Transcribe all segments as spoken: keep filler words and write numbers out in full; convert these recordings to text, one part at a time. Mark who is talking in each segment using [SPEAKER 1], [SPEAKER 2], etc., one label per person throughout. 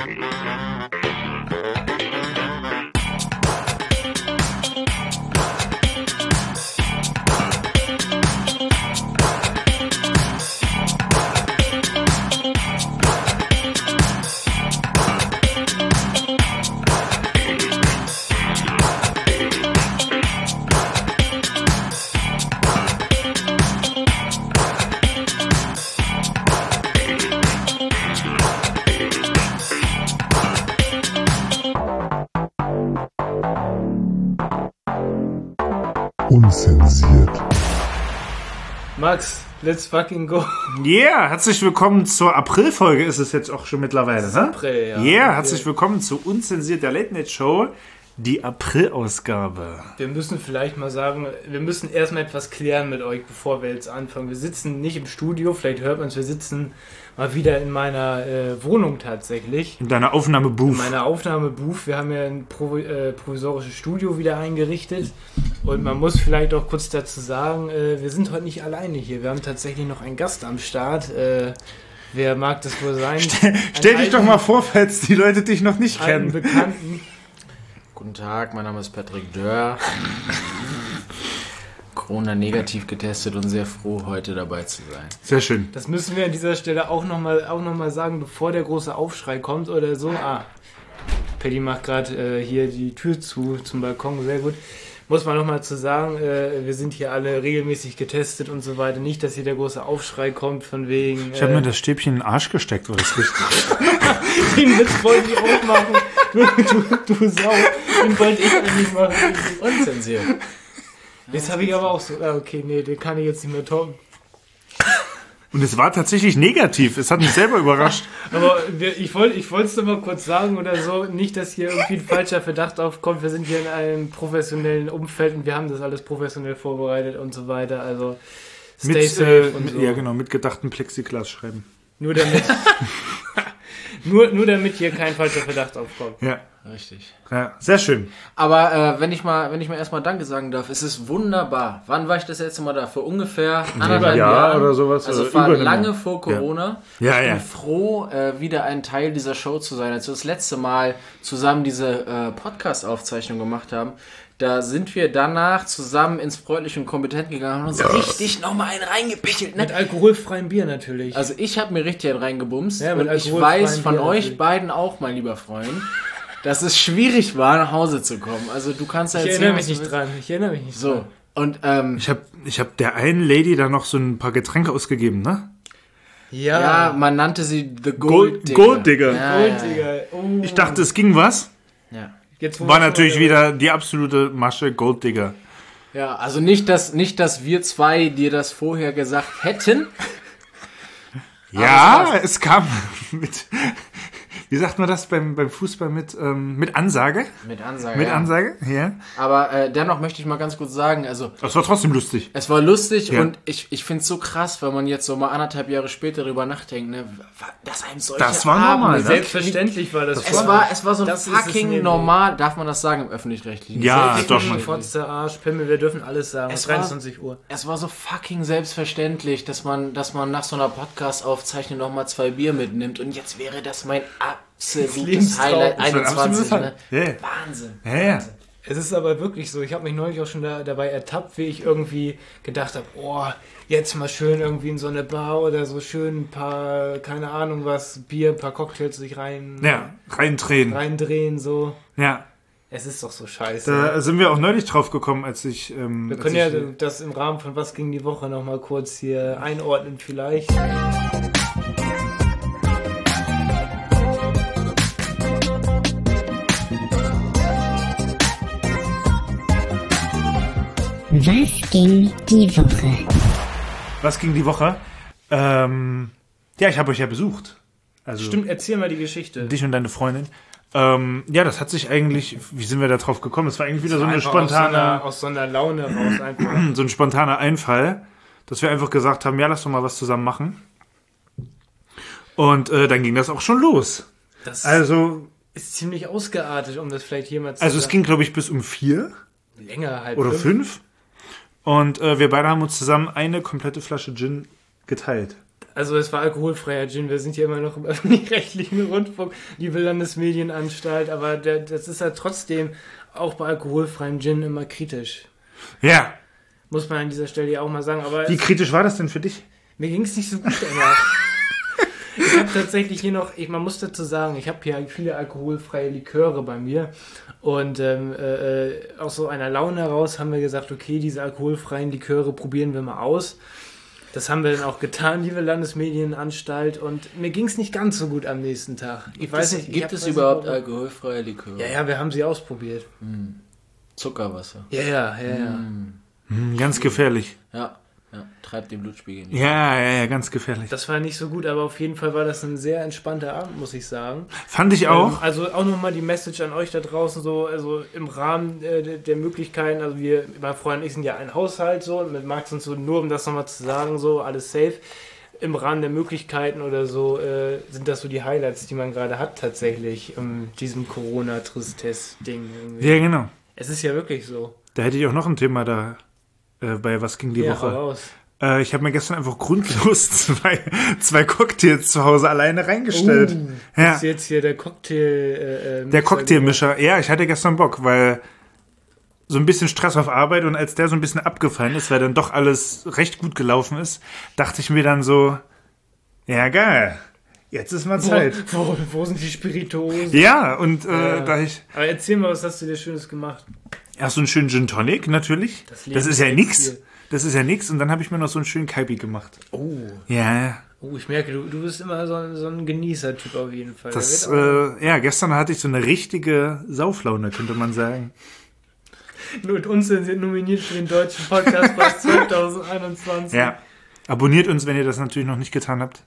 [SPEAKER 1] Unzensiert.
[SPEAKER 2] Max, let's fucking go.
[SPEAKER 3] Yeah, herzlich willkommen zur Aprilfolge, ist es jetzt auch schon mittlerweile, ne?
[SPEAKER 2] April, ja.
[SPEAKER 3] Yeah, herzlich willkommen zu Unzensiert, der Late Night Show, die April-Ausgabe.
[SPEAKER 2] Wir müssen vielleicht mal sagen, wir müssen erstmal etwas klären mit euch, bevor wir jetzt anfangen. Wir sitzen nicht im Studio, vielleicht hört man es, wir sitzen mal wieder in meiner äh, Wohnung tatsächlich.
[SPEAKER 3] In deiner Aufnahmebooth.
[SPEAKER 2] In meiner Aufnahmebooth. Wir haben ja ein Pro, äh, provisorisches Studio wieder eingerichtet. Und man muss vielleicht auch kurz dazu sagen, äh, wir sind heute nicht alleine hier. Wir haben tatsächlich noch einen Gast am Start. Äh, wer mag das wohl sein?
[SPEAKER 3] Stell, stell dich doch mal vor, falls die Leute dich noch nicht kennen.
[SPEAKER 2] Einen Bekannten.
[SPEAKER 4] Guten Tag, mein Name ist Patrick Dörr. Corona negativ getestet und sehr froh, heute dabei zu sein.
[SPEAKER 3] Sehr schön.
[SPEAKER 2] Das müssen wir an dieser Stelle auch nochmal auch noch mal sagen, bevor der große Aufschrei kommt oder so. Ah, Paddy macht gerade äh, hier die Tür zu zum Balkon, sehr gut. Muss man nochmal zu sagen, äh, wir sind hier alle regelmäßig getestet und so weiter. Nicht, dass hier der große Aufschrei kommt von wegen...
[SPEAKER 3] Ich habe
[SPEAKER 2] äh,
[SPEAKER 3] mir das Stäbchen in den Arsch gesteckt, weil das richtig...
[SPEAKER 2] Den Witz wollte ich auch machen. Du, du, du Sau. Den wollte ich eigentlich machen.
[SPEAKER 4] Unzensiert.
[SPEAKER 2] Jetzt habe ich aber auch so... Ah, okay, nee, den kann ich jetzt nicht mehr toppen.
[SPEAKER 3] Und es war tatsächlich negativ. Es hat mich selber überrascht.
[SPEAKER 2] Aber wir, ich wollte ich es nur mal kurz sagen oder so. Nicht, dass hier irgendwie ein falscher Verdacht aufkommt. Wir sind hier in einem professionellen Umfeld und wir haben das alles professionell vorbereitet und so weiter. Also stay
[SPEAKER 3] Mit,
[SPEAKER 2] safe
[SPEAKER 3] äh,
[SPEAKER 2] und
[SPEAKER 3] mit,
[SPEAKER 2] so.
[SPEAKER 3] Ja, genau, mit gedachten Plexiglas schreiben.
[SPEAKER 2] Nur damit... nur, nur damit hier kein falscher Verdacht aufkommt.
[SPEAKER 3] Ja.
[SPEAKER 4] Richtig.
[SPEAKER 3] Ja, sehr schön.
[SPEAKER 4] Aber äh, wenn ich mal, wenn ich mal erstmal Danke sagen darf, es ist wunderbar. Wann war ich das letzte Mal da? Vor ungefähr anderthalb
[SPEAKER 3] Jahr
[SPEAKER 4] Jahren
[SPEAKER 3] oder sowas.
[SPEAKER 4] Also
[SPEAKER 3] Also
[SPEAKER 4] es war
[SPEAKER 3] über einem
[SPEAKER 4] lange
[SPEAKER 3] Jahr.
[SPEAKER 4] vor Corona.
[SPEAKER 3] Ja,
[SPEAKER 4] ich
[SPEAKER 3] ja.
[SPEAKER 4] bin froh, äh, wieder ein Teil dieser Show zu sein. Als wir das letzte Mal zusammen diese äh, Podcast-Aufzeichnung gemacht haben, da sind wir danach zusammen ins Freundliche und Kompetent gegangen und uns
[SPEAKER 3] Ja.
[SPEAKER 4] richtig nochmal einen reingepichelt. Ne?
[SPEAKER 2] Mit alkoholfreiem Bier natürlich.
[SPEAKER 4] Also ich habe mir richtig einen reingebumst
[SPEAKER 2] Ja, mit
[SPEAKER 4] und ich
[SPEAKER 2] alkoholfreiem
[SPEAKER 4] weiß von
[SPEAKER 2] Bier
[SPEAKER 4] euch
[SPEAKER 2] natürlich.
[SPEAKER 4] beiden auch, mein lieber Freund, dass es schwierig war, nach Hause zu kommen. Also du kannst ja
[SPEAKER 2] ich
[SPEAKER 4] erzählen,
[SPEAKER 2] erinnere mich
[SPEAKER 4] was du
[SPEAKER 2] nicht
[SPEAKER 4] willst.
[SPEAKER 2] dran. Ich erinnere mich nicht
[SPEAKER 4] So,
[SPEAKER 2] dran.
[SPEAKER 4] und ähm,
[SPEAKER 3] Ich habe ich hab der einen Lady da noch so ein paar Getränke ausgegeben, ne?
[SPEAKER 2] Ja,
[SPEAKER 4] ja, man nannte sie The Gold
[SPEAKER 3] Gold-
[SPEAKER 4] Digger.
[SPEAKER 3] Gold Digger.
[SPEAKER 4] Ja,
[SPEAKER 2] Gold,
[SPEAKER 4] ja, ja.
[SPEAKER 2] Digga. Oh.
[SPEAKER 3] Ich dachte, es ging was.
[SPEAKER 4] Ja.
[SPEAKER 2] Jetzt, wo
[SPEAKER 3] War
[SPEAKER 2] wir
[SPEAKER 3] natürlich
[SPEAKER 2] schon-
[SPEAKER 3] wieder die absolute Masche Golddigger.
[SPEAKER 4] ja, also nicht, dass, nicht, dass wir zwei dir das vorher gesagt hätten.
[SPEAKER 3] Ja,
[SPEAKER 4] Aber es
[SPEAKER 3] es kam mit, wie sagt man das beim, beim Fußball, mit, ähm, mit Ansage?
[SPEAKER 4] Mit Ansage.
[SPEAKER 3] Mit
[SPEAKER 4] ja.
[SPEAKER 3] Ansage, ja.
[SPEAKER 4] Aber äh, dennoch möchte ich mal ganz kurz sagen, also
[SPEAKER 3] Das war trotzdem lustig.
[SPEAKER 4] es war lustig
[SPEAKER 3] Ja.
[SPEAKER 4] und ich, ich finde es so krass, wenn man jetzt so mal anderthalb Jahre später darüber nachdenkt, ne, dass einem solche
[SPEAKER 3] Das war
[SPEAKER 4] Abende-
[SPEAKER 3] normal, ne?
[SPEAKER 2] Selbstverständlich war das.
[SPEAKER 4] Es war, es war so
[SPEAKER 2] Das ist es
[SPEAKER 4] fucking
[SPEAKER 2] nämlich.
[SPEAKER 4] normal, darf man das sagen im Öffentlich-Rechtlichen?
[SPEAKER 3] Ja, doch,
[SPEAKER 2] Ficken,
[SPEAKER 3] man.
[SPEAKER 2] Fotze, Arsch, Pimmel, wir dürfen alles sagen.
[SPEAKER 4] Es
[SPEAKER 2] Es
[SPEAKER 4] war-
[SPEAKER 2] dreiundzwanzig Uhr.
[SPEAKER 4] Es war so fucking selbstverständlich, dass man, dass man nach so einer Podcast-Aufzeichnung nochmal zwei Bier mitnimmt und jetzt wäre das mein absolutes
[SPEAKER 2] Lebenstraum.
[SPEAKER 4] Highlight
[SPEAKER 3] Das war ein
[SPEAKER 4] einundzwanzig.
[SPEAKER 3] absolutes
[SPEAKER 4] Ne?
[SPEAKER 3] Highlight. Ja.
[SPEAKER 4] Wahnsinn.
[SPEAKER 3] Ja, ja.
[SPEAKER 2] Es ist aber wirklich so. Ich habe mich neulich auch schon da, dabei ertappt, wie ich irgendwie gedacht habe, oh, jetzt mal schön irgendwie in so eine Bar oder so schön ein paar, keine Ahnung was, Bier, ein paar Cocktails sich rein,
[SPEAKER 3] Ja, reindrehen.
[SPEAKER 2] reindrehen, so.
[SPEAKER 3] Ja.
[SPEAKER 2] Es ist doch so scheiße.
[SPEAKER 3] Da sind wir auch neulich drauf gekommen, als ich. Ähm,
[SPEAKER 2] Wir
[SPEAKER 3] als
[SPEAKER 2] können ja
[SPEAKER 3] ich,
[SPEAKER 2] das im Rahmen von Was ging die Woche nochmal kurz hier einordnen vielleicht.
[SPEAKER 5] Was ging die Woche?
[SPEAKER 3] Was ging die Woche? Ähm, ja, ich habe euch ja besucht. Also
[SPEAKER 2] Stimmt, erzähl mal die Geschichte.
[SPEAKER 3] dich und deine Freundin. Ähm, ja, das hat sich eigentlich. Wie sind wir da drauf gekommen? Es war eigentlich wieder so eine
[SPEAKER 2] Einfach
[SPEAKER 3] spontane.
[SPEAKER 2] Aus so, einer, aus so einer Laune raus einfach.
[SPEAKER 3] so ein spontaner Einfall, dass wir einfach gesagt haben, ja, lass doch mal was zusammen machen. Und äh, dann ging das auch schon los.
[SPEAKER 2] Das
[SPEAKER 3] Also,
[SPEAKER 2] ist ziemlich ausgeartet, um das vielleicht hier mal zu
[SPEAKER 3] also es
[SPEAKER 2] sagen.
[SPEAKER 3] ging, glaube ich, bis um vier
[SPEAKER 2] länger halt.
[SPEAKER 3] oder fünf. Und äh, wir beide haben uns zusammen eine komplette Flasche Gin geteilt.
[SPEAKER 2] Also es war alkoholfreier Gin. Wir sind ja immer noch im öffentlich-rechtlichen Rundfunk, liebe Landesmedienanstalt, aber der, das ist ja trotzdem auch bei alkoholfreiem Gin immer kritisch.
[SPEAKER 3] Ja.
[SPEAKER 2] Muss man an dieser Stelle ja auch mal sagen. Aber
[SPEAKER 3] Wie
[SPEAKER 2] es,
[SPEAKER 3] kritisch war das denn für dich?
[SPEAKER 2] mir ging es nicht so gut danach. Ich habe tatsächlich hier noch, ich, man muss dazu sagen, ich habe hier viele alkoholfreie Liköre bei mir und ähm, äh, aus so einer Laune heraus haben wir gesagt, okay, diese alkoholfreien Liköre probieren wir mal aus. Das haben wir dann auch getan, liebe Landesmedienanstalt, und mir ging es nicht ganz so gut am nächsten Tag. Ich weiß nicht, ich
[SPEAKER 4] Gibt
[SPEAKER 2] hab-
[SPEAKER 4] es
[SPEAKER 2] weiß nicht,
[SPEAKER 4] überhaupt
[SPEAKER 2] warum.
[SPEAKER 4] alkoholfreie Liköre?
[SPEAKER 2] Ja, ja, wir haben sie ausprobiert.
[SPEAKER 4] Zuckerwasser.
[SPEAKER 2] Ja, ja, ja, ja.
[SPEAKER 3] Hm, ganz gefährlich.
[SPEAKER 4] Ja, ja. Treibt den Blutspiegel nicht.
[SPEAKER 3] Ja, ja, ja, ganz gefährlich.
[SPEAKER 2] Das war nicht so gut, aber auf jeden Fall war das ein sehr entspannter Abend, muss ich sagen.
[SPEAKER 3] Fand ich auch.
[SPEAKER 2] Ähm, also auch nochmal die Message an euch da draußen, so, also im Rahmen äh, der, der Möglichkeiten, also wir, mein Freund und ich sind ja ein Haushalt, so, mit Max und so, nur um das nochmal zu sagen, so, alles safe. Im Rahmen der Möglichkeiten oder so, äh, sind das so die Highlights, die man gerade hat, tatsächlich, in diesem Corona-Tristess-Ding. irgendwie.
[SPEAKER 3] Ja, genau.
[SPEAKER 2] Es ist ja wirklich so.
[SPEAKER 3] Da hätte ich auch noch ein Thema da äh, bei Was ging die
[SPEAKER 2] Ja,
[SPEAKER 3] Woche.
[SPEAKER 2] hau raus.
[SPEAKER 3] Äh, ich habe mir gestern einfach grundlos zwei, zwei Cocktails zu Hause alleine reingestellt.
[SPEAKER 2] Uh,
[SPEAKER 3] ja.
[SPEAKER 2] Ist jetzt hier der Cocktail... Äh, äh,
[SPEAKER 3] Der Cocktailmischer. Ja, ich hatte gestern Bock, weil so ein bisschen Stress auf Arbeit, und als der so ein bisschen abgefallen ist, weil dann doch alles recht gut gelaufen ist, dachte ich mir dann so, ja geil, jetzt ist mal Zeit.
[SPEAKER 2] Wo, wo, wo sind die Spirituosen?
[SPEAKER 3] Ja, und äh,
[SPEAKER 2] Ja.
[SPEAKER 3] da ich
[SPEAKER 2] Aber erzähl mal, was hast du dir Schönes gemacht?
[SPEAKER 3] erst so einen schönen Gin Tonic natürlich.
[SPEAKER 2] Das
[SPEAKER 3] Das,
[SPEAKER 2] Leben
[SPEAKER 3] ist ja
[SPEAKER 2] ist
[SPEAKER 3] nix.
[SPEAKER 2] hier.
[SPEAKER 3] Das ist ja nix. Und dann habe ich mir noch so einen schönen Kaipi gemacht.
[SPEAKER 2] Oh.
[SPEAKER 3] Ja,
[SPEAKER 2] Oh, ich merke, du, du bist immer so, ein- so ein Genießer-Typ auf jeden Fall.
[SPEAKER 3] das,
[SPEAKER 2] Der wird
[SPEAKER 3] äh, ja, gestern hatte ich so eine richtige Sauflaune, könnte man sagen.
[SPEAKER 2] auch, und uns sind nominiert für den Deutschen Podcastpreis zwanzig einundzwanzig.
[SPEAKER 3] Ja. Abonniert uns, wenn ihr das natürlich noch nicht getan habt.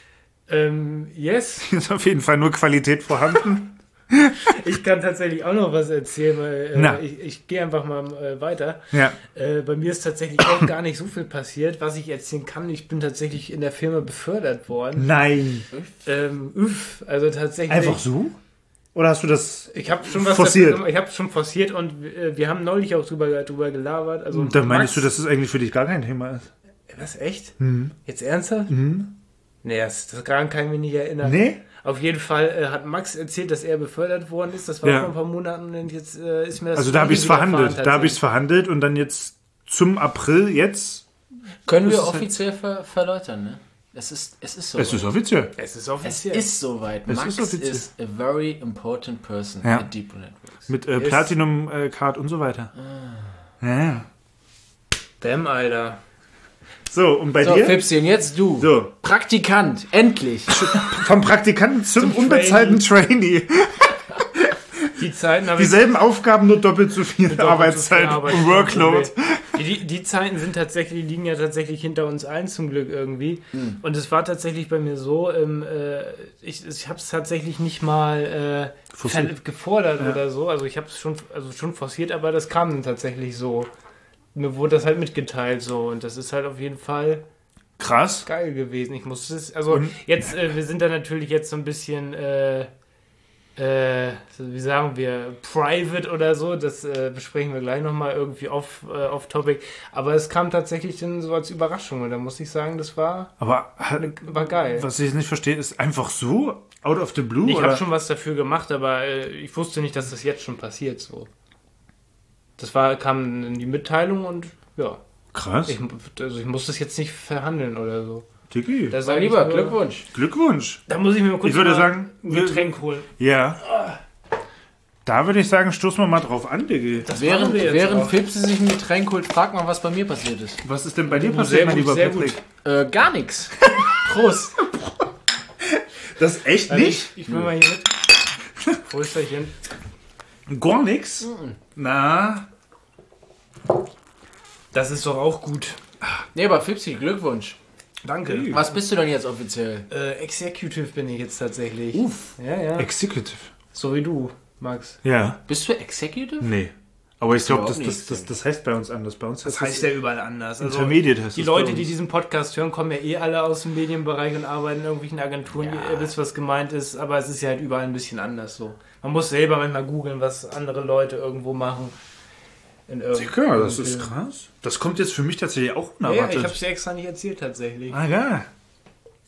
[SPEAKER 2] Ähm, yes.
[SPEAKER 3] Ist auf jeden Fall nur Qualität vorhanden.
[SPEAKER 2] Ich kann tatsächlich auch noch was erzählen, weil
[SPEAKER 3] Na.
[SPEAKER 2] äh, ich, ich gehe einfach mal äh, weiter.
[SPEAKER 3] Ja.
[SPEAKER 2] Äh, bei mir ist tatsächlich auch gar nicht so viel passiert, was ich erzählen kann. Ich bin tatsächlich in der Firma befördert worden.
[SPEAKER 3] Nein.
[SPEAKER 2] Ähm, üff, also tatsächlich.
[SPEAKER 3] Einfach so? Oder hast du das...
[SPEAKER 2] Ich habe schon was
[SPEAKER 3] Forciert.
[SPEAKER 2] dafür gemacht. Ich habe schon forciert und äh, wir haben neulich auch drüber, drüber gelabert. Also
[SPEAKER 3] Da meinst
[SPEAKER 2] Max-
[SPEAKER 3] du, dass das eigentlich für dich gar kein Thema ist?
[SPEAKER 2] Was, echt?
[SPEAKER 3] Mhm.
[SPEAKER 2] Jetzt ernsthaft?
[SPEAKER 3] Mhm.
[SPEAKER 2] Nee, das, das daran kann ich mich nicht erinnern.
[SPEAKER 3] Nee?
[SPEAKER 2] Auf jeden Fall äh, hat Max erzählt, dass er befördert worden ist. Das war
[SPEAKER 3] Ja.
[SPEAKER 2] vor ein paar Monaten und jetzt äh, ist mir das...
[SPEAKER 3] Also da habe ich es
[SPEAKER 2] widerfahren
[SPEAKER 3] verhandelt. Da habe ich es
[SPEAKER 2] tatsächlich.
[SPEAKER 3] verhandelt und dann jetzt zum April jetzt...
[SPEAKER 4] Können wir
[SPEAKER 3] Das ist halt-
[SPEAKER 4] offiziell ver verläutern, ne? Es ist, es ist so.
[SPEAKER 3] Es ist offiziell.
[SPEAKER 2] Es ist
[SPEAKER 4] Es
[SPEAKER 2] offiziell.
[SPEAKER 4] ist soweit.
[SPEAKER 3] Es
[SPEAKER 4] Max
[SPEAKER 3] ist offiziell.
[SPEAKER 4] is a very important person
[SPEAKER 3] Ja.
[SPEAKER 4] at Deep Networks.
[SPEAKER 3] Mit äh,
[SPEAKER 2] Ist-
[SPEAKER 3] Platinum-Card und so weiter. Ja, ja.
[SPEAKER 2] Bam, Alter.
[SPEAKER 3] So, und bei
[SPEAKER 4] So,
[SPEAKER 3] dir?
[SPEAKER 4] Fipschen, jetzt du.
[SPEAKER 3] So.
[SPEAKER 4] Praktikant, endlich.
[SPEAKER 3] Vom Praktikanten zum,
[SPEAKER 2] Zum
[SPEAKER 3] unbezahlten Trainee.
[SPEAKER 2] Die Zeiten habe ich...
[SPEAKER 3] Dieselben Aufgaben, nur doppelt so viel
[SPEAKER 2] doppelt so viel
[SPEAKER 3] Arbeitszeit
[SPEAKER 2] Arbeit.
[SPEAKER 3] und Workload.
[SPEAKER 2] Die, die, die Zeiten sind tatsächlich, die liegen ja tatsächlich hinter uns ein, zum Glück irgendwie.
[SPEAKER 3] Hm.
[SPEAKER 2] Und es war tatsächlich bei mir so, ähm, äh, ich, ich habe es tatsächlich nicht mal äh,
[SPEAKER 3] Forciert.
[SPEAKER 2] ver- gefordert oder so. Also ich habe es schon, also schon forciert, aber das kam dann tatsächlich so. Mir wurde das halt mitgeteilt so. Und das ist halt auf jeden Fall
[SPEAKER 3] Krass.
[SPEAKER 2] geil gewesen. Ich musste es, also
[SPEAKER 3] Und-
[SPEAKER 2] jetzt, äh, wir sind da natürlich jetzt so ein bisschen, äh, äh, so wie sagen wir, private oder so, das äh, besprechen wir gleich nochmal irgendwie off, äh, off topic, aber es kam tatsächlich dann so als Überraschung und da muss ich sagen, das war,
[SPEAKER 3] Aber
[SPEAKER 2] war geil.
[SPEAKER 3] was ich nicht verstehe, ist einfach so, out of the blue?
[SPEAKER 2] Ich
[SPEAKER 3] oder?
[SPEAKER 2] habe schon was dafür gemacht, aber äh, ich wusste nicht, dass das jetzt schon passiert so. Das war, kam in die Mitteilung und ja,
[SPEAKER 3] Krass.
[SPEAKER 2] ich, also ich muss das jetzt nicht verhandeln oder so.
[SPEAKER 3] Tiki.
[SPEAKER 2] Das
[SPEAKER 4] Mein
[SPEAKER 2] sag ich
[SPEAKER 4] Lieber,
[SPEAKER 2] nur-
[SPEAKER 4] Glückwunsch.
[SPEAKER 3] Glückwunsch.
[SPEAKER 2] Da muss ich mir mal kurz
[SPEAKER 3] Ich würde
[SPEAKER 2] mal
[SPEAKER 3] sagen,
[SPEAKER 2] ein
[SPEAKER 3] wir-
[SPEAKER 2] Getränk holen.
[SPEAKER 3] Ja. Da würde ich sagen, stoßen wir mal drauf an, Diggi.
[SPEAKER 2] Das
[SPEAKER 4] Während,
[SPEAKER 2] machen wir jetzt
[SPEAKER 4] während
[SPEAKER 2] auch.
[SPEAKER 4] Fipsi sich ein Getränk holt, frag mal, was bei mir passiert ist.
[SPEAKER 3] Was ist denn bei dir
[SPEAKER 2] Sehr
[SPEAKER 3] passiert, mein
[SPEAKER 2] gut,
[SPEAKER 3] lieber
[SPEAKER 2] sehr
[SPEAKER 3] Patrick?
[SPEAKER 2] gut.
[SPEAKER 4] Äh, gar nichts. Prost.
[SPEAKER 3] Das echt
[SPEAKER 2] Also
[SPEAKER 3] nicht?
[SPEAKER 2] Ich, ich will mal hier mit. Prösterchen.
[SPEAKER 3] Gar nix? Na,
[SPEAKER 2] Das ist doch auch gut.
[SPEAKER 4] Nee, aber Fipsi, Glückwunsch.
[SPEAKER 2] Danke.
[SPEAKER 4] Was bist du denn jetzt offiziell?
[SPEAKER 2] Äh, Executive bin ich jetzt tatsächlich.
[SPEAKER 4] Uff.
[SPEAKER 2] Ja, ja.
[SPEAKER 3] Executive.
[SPEAKER 2] So wie du, Max.
[SPEAKER 3] Ja.
[SPEAKER 4] Bist du Executive?
[SPEAKER 3] Nee. Aber ich glaube,
[SPEAKER 4] überhaupt
[SPEAKER 3] das, das,
[SPEAKER 4] nicht
[SPEAKER 3] das, das heißt bei uns anders. Bei uns
[SPEAKER 2] Das heißt ja überall anders. Also
[SPEAKER 3] Intermediate heißt
[SPEAKER 2] die
[SPEAKER 3] das bei
[SPEAKER 2] Leute, die
[SPEAKER 3] uns.
[SPEAKER 2] diesen Podcast hören, kommen ja eh alle aus dem Medienbereich und arbeiten in irgendwelchen Agenturen. Ihr wisst, was gemeint ist, aber es ist ja halt überall ein bisschen anders so. Man muss selber manchmal googeln, was andere Leute irgendwo machen. In
[SPEAKER 3] Dicker, das ist krass. Das kommt jetzt für mich tatsächlich auch
[SPEAKER 2] Ja, ja,
[SPEAKER 3] unerwartet.
[SPEAKER 2] ich habe es dir extra nicht erzählt tatsächlich.
[SPEAKER 3] Ah, ja.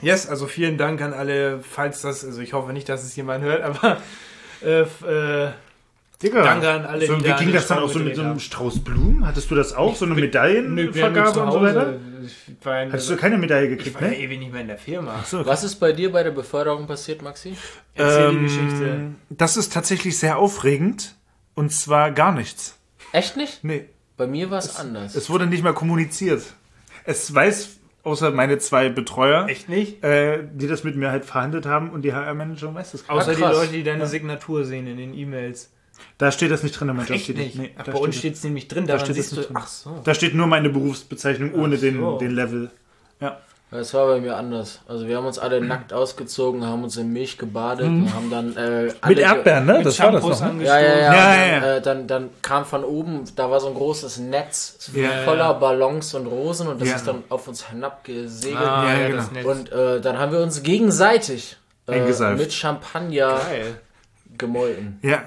[SPEAKER 2] Yes, also vielen Dank an alle, falls das, also ich hoffe nicht, dass es jemand hört, aber äh, äh,
[SPEAKER 3] Digga,
[SPEAKER 2] danke an alle,
[SPEAKER 3] so,
[SPEAKER 2] die
[SPEAKER 3] wie
[SPEAKER 2] da
[SPEAKER 3] ging
[SPEAKER 2] an
[SPEAKER 3] das
[SPEAKER 2] den
[SPEAKER 3] dann auch so
[SPEAKER 2] Strom
[SPEAKER 3] mit so einem
[SPEAKER 2] gedreht
[SPEAKER 3] Strauß Blumen? Hattest du das auch? So eine
[SPEAKER 2] Nö, wir haben nur
[SPEAKER 3] Medaillenvergabe
[SPEAKER 2] zu
[SPEAKER 3] und so
[SPEAKER 2] Hause.
[SPEAKER 3] weiter?
[SPEAKER 2] Ich war, in,
[SPEAKER 3] Hattest du keine Medaille
[SPEAKER 2] ich
[SPEAKER 3] gekriegt,
[SPEAKER 2] war ja
[SPEAKER 3] ne?
[SPEAKER 2] ewig nicht mehr in der Firma.
[SPEAKER 3] Ach so, okay.
[SPEAKER 4] Was ist bei dir bei der Beförderung passiert, Maxi?
[SPEAKER 2] Erzähl die
[SPEAKER 3] Ähm,
[SPEAKER 2] Geschichte.
[SPEAKER 3] Das ist tatsächlich sehr aufregend. Und zwar gar nichts.
[SPEAKER 4] Echt nicht?
[SPEAKER 3] Nee.
[SPEAKER 4] Bei mir war es anders.
[SPEAKER 3] Es wurde nicht mal kommuniziert. Es weiß, außer meine zwei Betreuer,
[SPEAKER 2] Echt nicht?
[SPEAKER 3] äh, die das mit mir halt verhandelt haben und die H R-Managerin weiß das gar
[SPEAKER 2] Außer
[SPEAKER 3] nicht.
[SPEAKER 2] die
[SPEAKER 4] krass.
[SPEAKER 2] Leute, die deine Signatur sehen in den E-Mails.
[SPEAKER 3] Da steht das nicht drin in meinem Job.
[SPEAKER 2] Echt nicht?
[SPEAKER 3] Nee,
[SPEAKER 2] Ach,
[SPEAKER 3] da
[SPEAKER 2] bei uns
[SPEAKER 3] steht
[SPEAKER 2] steht es nämlich drin,
[SPEAKER 3] Da
[SPEAKER 2] daran
[SPEAKER 3] steht es
[SPEAKER 2] siehst
[SPEAKER 3] nicht
[SPEAKER 2] du.
[SPEAKER 3] drin.
[SPEAKER 2] Ach so.
[SPEAKER 3] Da steht nur meine Berufsbezeichnung ohne
[SPEAKER 2] so.
[SPEAKER 3] den, den Level. Ja.
[SPEAKER 4] Das war bei mir anders. Also wir haben uns alle nackt ausgezogen, haben uns in Milch gebadet und haben dann äh, alle
[SPEAKER 3] Mit Erdbeeren, ne?
[SPEAKER 2] Mit
[SPEAKER 3] Das war das
[SPEAKER 2] Shampoos
[SPEAKER 3] noch. Ne?
[SPEAKER 2] angestoßen.
[SPEAKER 4] Ja, ja, ja.
[SPEAKER 3] Ja,
[SPEAKER 4] und
[SPEAKER 3] ja,
[SPEAKER 4] dann,
[SPEAKER 3] ja.
[SPEAKER 4] Äh, dann, dann kam von oben, da war so ein großes Netz
[SPEAKER 2] Ja,
[SPEAKER 4] voller
[SPEAKER 2] ja.
[SPEAKER 4] Ballons und Rosen und das
[SPEAKER 3] Ja.
[SPEAKER 4] ist dann auf uns hinabgesegelt.
[SPEAKER 2] Ah,
[SPEAKER 3] Ja,
[SPEAKER 2] ja,
[SPEAKER 3] genau.
[SPEAKER 2] das Netz.
[SPEAKER 4] Und äh, dann haben wir uns gegenseitig äh,
[SPEAKER 3] Eingeseift.
[SPEAKER 4] mit Champagner
[SPEAKER 2] Geil.
[SPEAKER 4] gemolken.
[SPEAKER 3] Ja.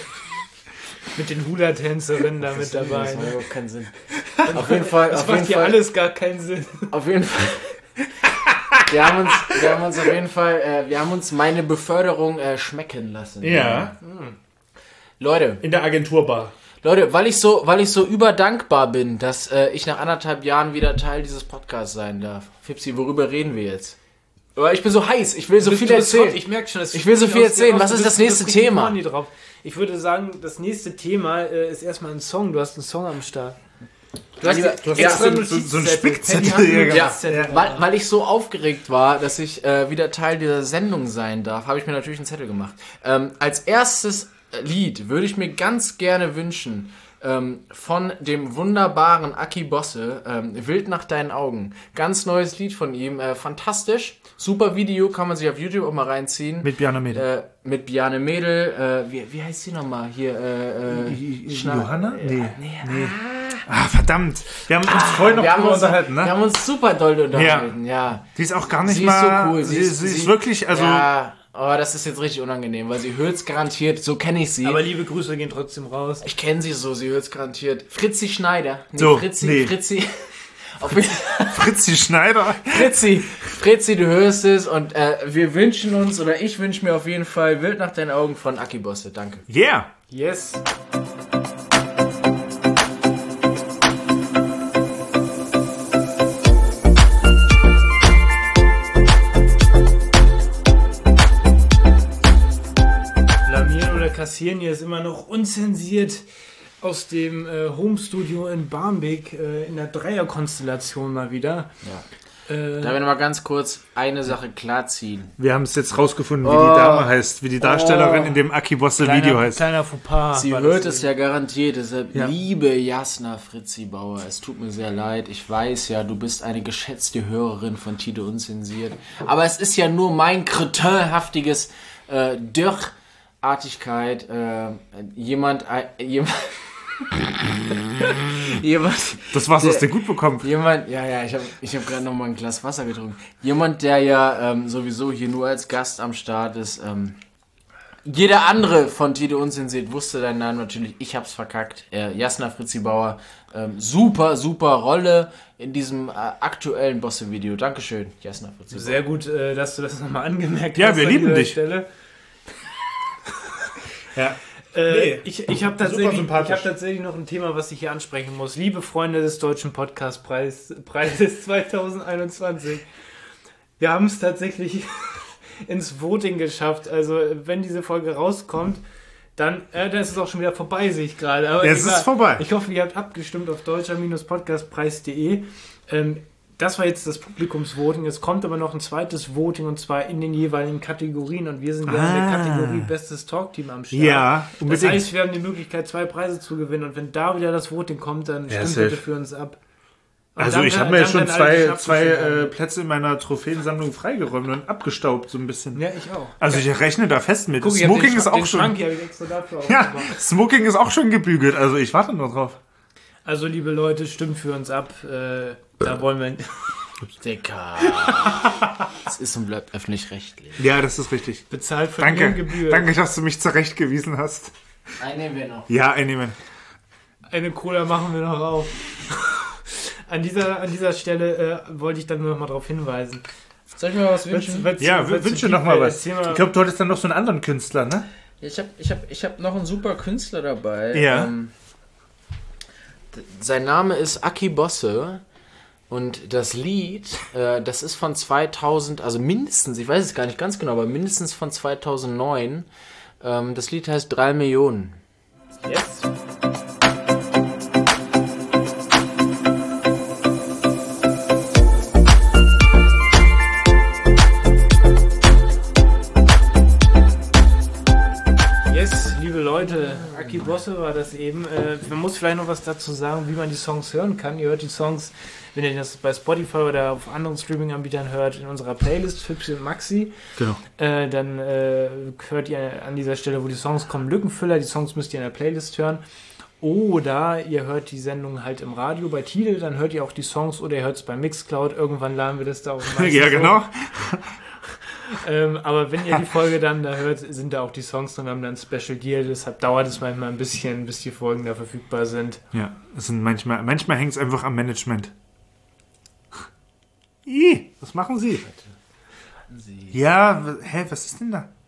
[SPEAKER 2] Mit den Hula-Tänzerinnen da mit dabei.
[SPEAKER 4] Das macht
[SPEAKER 2] Ne?
[SPEAKER 4] überhaupt keinen Sinn. Auf jeden Fall,
[SPEAKER 2] Das
[SPEAKER 4] auf jeden
[SPEAKER 2] macht hier
[SPEAKER 4] Fall,
[SPEAKER 2] alles gar keinen Sinn.
[SPEAKER 4] auf jeden Fall. Wir haben uns, wir haben uns auf jeden Fall, äh, wir haben uns meine Beförderung äh, schmecken lassen.
[SPEAKER 3] Ja.
[SPEAKER 4] Leute,
[SPEAKER 3] In der Agenturbar.
[SPEAKER 4] Leute, weil ich so, weil ich so überdankbar bin, dass äh, ich nach anderthalb Jahren wieder Teil dieses Podcasts sein darf. Fipsi, worüber reden wir jetzt? Aber ich bin so heiß, ich will so viel erzählen.
[SPEAKER 2] Ich merke schon, dass
[SPEAKER 4] Ich will so viel erzählen. Was ist das nächste Thema?
[SPEAKER 2] Drauf. Ich würde sagen, das nächste Thema äh, ist erstmal ein Song. Du hast einen Song am Start. Du hast,
[SPEAKER 4] Ja,
[SPEAKER 2] du hast
[SPEAKER 4] ja,
[SPEAKER 2] extra
[SPEAKER 3] so- so- so ein
[SPEAKER 2] Notizzettel.
[SPEAKER 3] Spickzettel
[SPEAKER 2] Paddy hat einen
[SPEAKER 3] hier
[SPEAKER 4] Ja,
[SPEAKER 2] Notizzettel.
[SPEAKER 4] weil, weil ich so aufgeregt war, dass ich äh, wieder Teil dieser Sendung sein darf, habe ich mir natürlich einen Zettel gemacht. Ähm, als erstes Lied würde ich mir ganz gerne wünschen ähm, von dem wunderbaren Aki Bosse, ähm, Wild nach deinen Augen. Ganz neues Lied von ihm, äh, fantastisch. Super Video, kann man sich auf YouTube auch mal reinziehen.
[SPEAKER 3] Mit Bjarne Mädel.
[SPEAKER 4] Äh, mit Bjarne Mädel, äh, wie, wie heißt sie nochmal? Hier, äh, äh, Schna-
[SPEAKER 3] Johanna? Nee.
[SPEAKER 4] nee,
[SPEAKER 3] nee. Ah, verdammt. Wir haben uns vorhin noch
[SPEAKER 4] wir haben,
[SPEAKER 3] drüber
[SPEAKER 4] uns,
[SPEAKER 3] unterhalten,
[SPEAKER 4] wir
[SPEAKER 3] ne?
[SPEAKER 4] haben uns super doll unterhalten, ja.
[SPEAKER 3] Die ist auch gar nicht
[SPEAKER 4] Sie ist
[SPEAKER 3] mal...
[SPEAKER 4] so cool.
[SPEAKER 3] Sie, sie, ist wirklich, also...
[SPEAKER 4] Ja, aber das ist jetzt richtig unangenehm, weil sie hört es garantiert, so kenne ich sie.
[SPEAKER 2] Aber liebe Grüße gehen trotzdem raus.
[SPEAKER 4] ich kenne sie so, sie hört es garantiert. Fritzi Schneider. Nee,
[SPEAKER 3] So,
[SPEAKER 4] Fritzi,
[SPEAKER 3] nee.
[SPEAKER 4] Fritzi. Auf jeden-
[SPEAKER 3] Fritzi Schneider.
[SPEAKER 4] Fritzi, Fritzi, du hörst es und äh, wir wünschen uns, oder ich wünsche mir auf jeden Fall Wild nach deinen Augen von Aki Bosse. Danke.
[SPEAKER 3] Yeah.
[SPEAKER 2] Yes. Blamieren oder kassieren hier ist immer noch unzensiert aus dem äh, Homestudio in Barmbek äh, in der Dreierkonstellation mal wieder.
[SPEAKER 4] Ja.
[SPEAKER 2] Äh,
[SPEAKER 4] Da will ich mal ganz kurz eine Sache klarziehen.
[SPEAKER 3] Wir haben es jetzt rausgefunden, wie
[SPEAKER 4] Oh.
[SPEAKER 3] die Dame heißt, wie die Darstellerin in dem Aki Bosse
[SPEAKER 2] kleiner,
[SPEAKER 3] Video heißt.
[SPEAKER 2] Kleiner Fauxpas.
[SPEAKER 4] Sie
[SPEAKER 2] war
[SPEAKER 4] hört
[SPEAKER 2] das
[SPEAKER 4] es ja garantiert, deshalb
[SPEAKER 3] Ja.
[SPEAKER 4] liebe Jasna Fritzi Bauer, es tut mir sehr leid, ich weiß ja, du bist eine geschätzte Hörerin von Tide Unzensiert, aber es ist ja nur mein kretinhaftiges äh, Dürrartigkeit, äh, jemand, äh, jemand, jemand,
[SPEAKER 3] Das war's, was der gut bekommt.
[SPEAKER 4] Jemand, ja, ja, ich habe ich hab gerade noch mal ein Glas Wasser getrunken. Jemand, der ja ähm, sowieso hier nur als Gast am Start ist. Ähm, jeder andere von Tide Unzensiert wusste deinen Namen natürlich. Ich hab's verkackt. Äh, Jasna Fritzi Bauer. Ähm, super, super Rolle in diesem äh, aktuellen Bosse-Video. Dankeschön, Jasna Fritzi Bauer.
[SPEAKER 2] Sehr gut, äh, dass du das nochmal angemerkt
[SPEAKER 3] Ja,
[SPEAKER 2] hast.
[SPEAKER 3] wir
[SPEAKER 2] an
[SPEAKER 3] lieben
[SPEAKER 2] dieser
[SPEAKER 3] dich.
[SPEAKER 2] Stelle.
[SPEAKER 3] Ja.
[SPEAKER 2] Äh,
[SPEAKER 3] Nee.
[SPEAKER 2] ich ich habe
[SPEAKER 3] Super
[SPEAKER 2] tatsächlich, ich
[SPEAKER 3] sympathisch.
[SPEAKER 2] hab tatsächlich noch ein Thema, was ich hier ansprechen muss. Liebe Freunde des Deutschen Podcastpreises Preises zwanzig einundzwanzig. Wir haben es tatsächlich ins Voting geschafft. Also wenn diese Folge rauskommt, dann, äh, dann ist es auch schon wieder vorbei, sehe ich gerade. Aber
[SPEAKER 3] Es
[SPEAKER 2] egal.
[SPEAKER 3] ist vorbei.
[SPEAKER 2] Ich hoffe, ihr habt abgestimmt auf deutscher podcastpreis punkt de. Ähm, das war jetzt das Publikumsvoting. Es kommt aber noch ein zweites Voting und zwar in den jeweiligen Kategorien. Und wir sind ja in der
[SPEAKER 3] Ah.
[SPEAKER 2] Kategorie Bestes Talkteam am Start.
[SPEAKER 3] Ja,
[SPEAKER 2] Das
[SPEAKER 3] unbedingt.
[SPEAKER 2] heißt, wir haben die Möglichkeit, zwei Preise zu gewinnen. Und wenn da wieder das Voting kommt, dann
[SPEAKER 3] Ja,
[SPEAKER 2] stimmt
[SPEAKER 3] safe.
[SPEAKER 2] bitte für uns ab. Und
[SPEAKER 3] Also
[SPEAKER 2] danke-
[SPEAKER 3] ich habe mir
[SPEAKER 2] danke
[SPEAKER 3] schon
[SPEAKER 2] an alle, die
[SPEAKER 3] zwei,
[SPEAKER 2] Schnaps
[SPEAKER 3] zwei
[SPEAKER 2] geschickt haben.
[SPEAKER 3] äh, Plätze in meiner Trophäensammlung freigeräumt und abgestaubt so ein bisschen.
[SPEAKER 2] Ja, ich auch.
[SPEAKER 3] Also ich rechne da fest mit.
[SPEAKER 2] Guck, ich hab
[SPEAKER 3] Smoking
[SPEAKER 2] den
[SPEAKER 3] ist
[SPEAKER 2] Schrank-
[SPEAKER 3] auch
[SPEAKER 2] den
[SPEAKER 3] schon.
[SPEAKER 2] Schrank hier hab ich extra dafür
[SPEAKER 3] Ja,
[SPEAKER 2] aufgebaut.
[SPEAKER 3] Smoking ist auch schon gebügelt. Also ich warte nur drauf.
[SPEAKER 2] Also liebe Leute, stimmt für uns ab. Äh, da wollen wir...
[SPEAKER 4] Dicker. Es ist und bleibt öffentlich-rechtlich.
[SPEAKER 3] Ja, das ist richtig.
[SPEAKER 2] bezahlt von
[SPEAKER 3] Danke.
[SPEAKER 2] ihren Gebühren.
[SPEAKER 3] Danke, dass du mich zurechtgewiesen hast.
[SPEAKER 4] Einen wir noch.
[SPEAKER 3] Ja, einnehmen.
[SPEAKER 2] Eine Cola machen wir noch auf. an, dieser, an dieser Stelle äh, wollte ich dann nur noch mal darauf hinweisen.
[SPEAKER 4] Soll ich mir was wünschen?
[SPEAKER 2] Was- was-
[SPEAKER 3] Ja,
[SPEAKER 2] was-
[SPEAKER 3] wünsche
[SPEAKER 2] was-
[SPEAKER 3] noch mal was.
[SPEAKER 2] erzähl mal-
[SPEAKER 3] Ich glaube, du hattest dann noch so einen anderen Künstler, ne?
[SPEAKER 4] Ich habe ich hab, ich hab noch einen super Künstler dabei.
[SPEAKER 3] Ja.
[SPEAKER 4] Ähm, d- sein Name ist Aki Bosse. Und das Lied, äh, das ist von zweitausend, also mindestens, ich weiß es gar nicht ganz genau, aber mindestens von zweitausendneun. Ähm, das Lied heißt drei Millionen.
[SPEAKER 2] Yes. Yes, liebe Leute, Aki Bosse war das eben. Äh, man muss vielleicht noch was dazu sagen, wie man die Songs hören kann. Ihr hört die Songs, wenn ihr das bei Spotify oder auf anderen Streaming-Anbietern hört, in unserer Playlist Fipsi und Maxi.
[SPEAKER 3] Genau.
[SPEAKER 2] Äh, dann äh, hört ihr an dieser Stelle, wo die Songs kommen, Lückenfüller. Die Songs müsst ihr in der Playlist hören. Oder ihr hört die Sendung halt im Radio bei Tidal, dann hört ihr auch die Songs oder ihr hört es bei Mixcloud. Irgendwann laden wir das da auch meistens
[SPEAKER 3] Ja, genau.
[SPEAKER 2] hoch. Ähm, aber wenn ihr die Folge dann da hört, sind da auch die Songs drin. Wir haben dann ein Special Deal, deshalb dauert es manchmal ein bisschen, bis die Folgen da verfügbar sind.
[SPEAKER 3] Ja, es sind manchmal, manchmal hängt es einfach am Management. Ih, was machen Sie? Ja, w- hä, was ist denn da?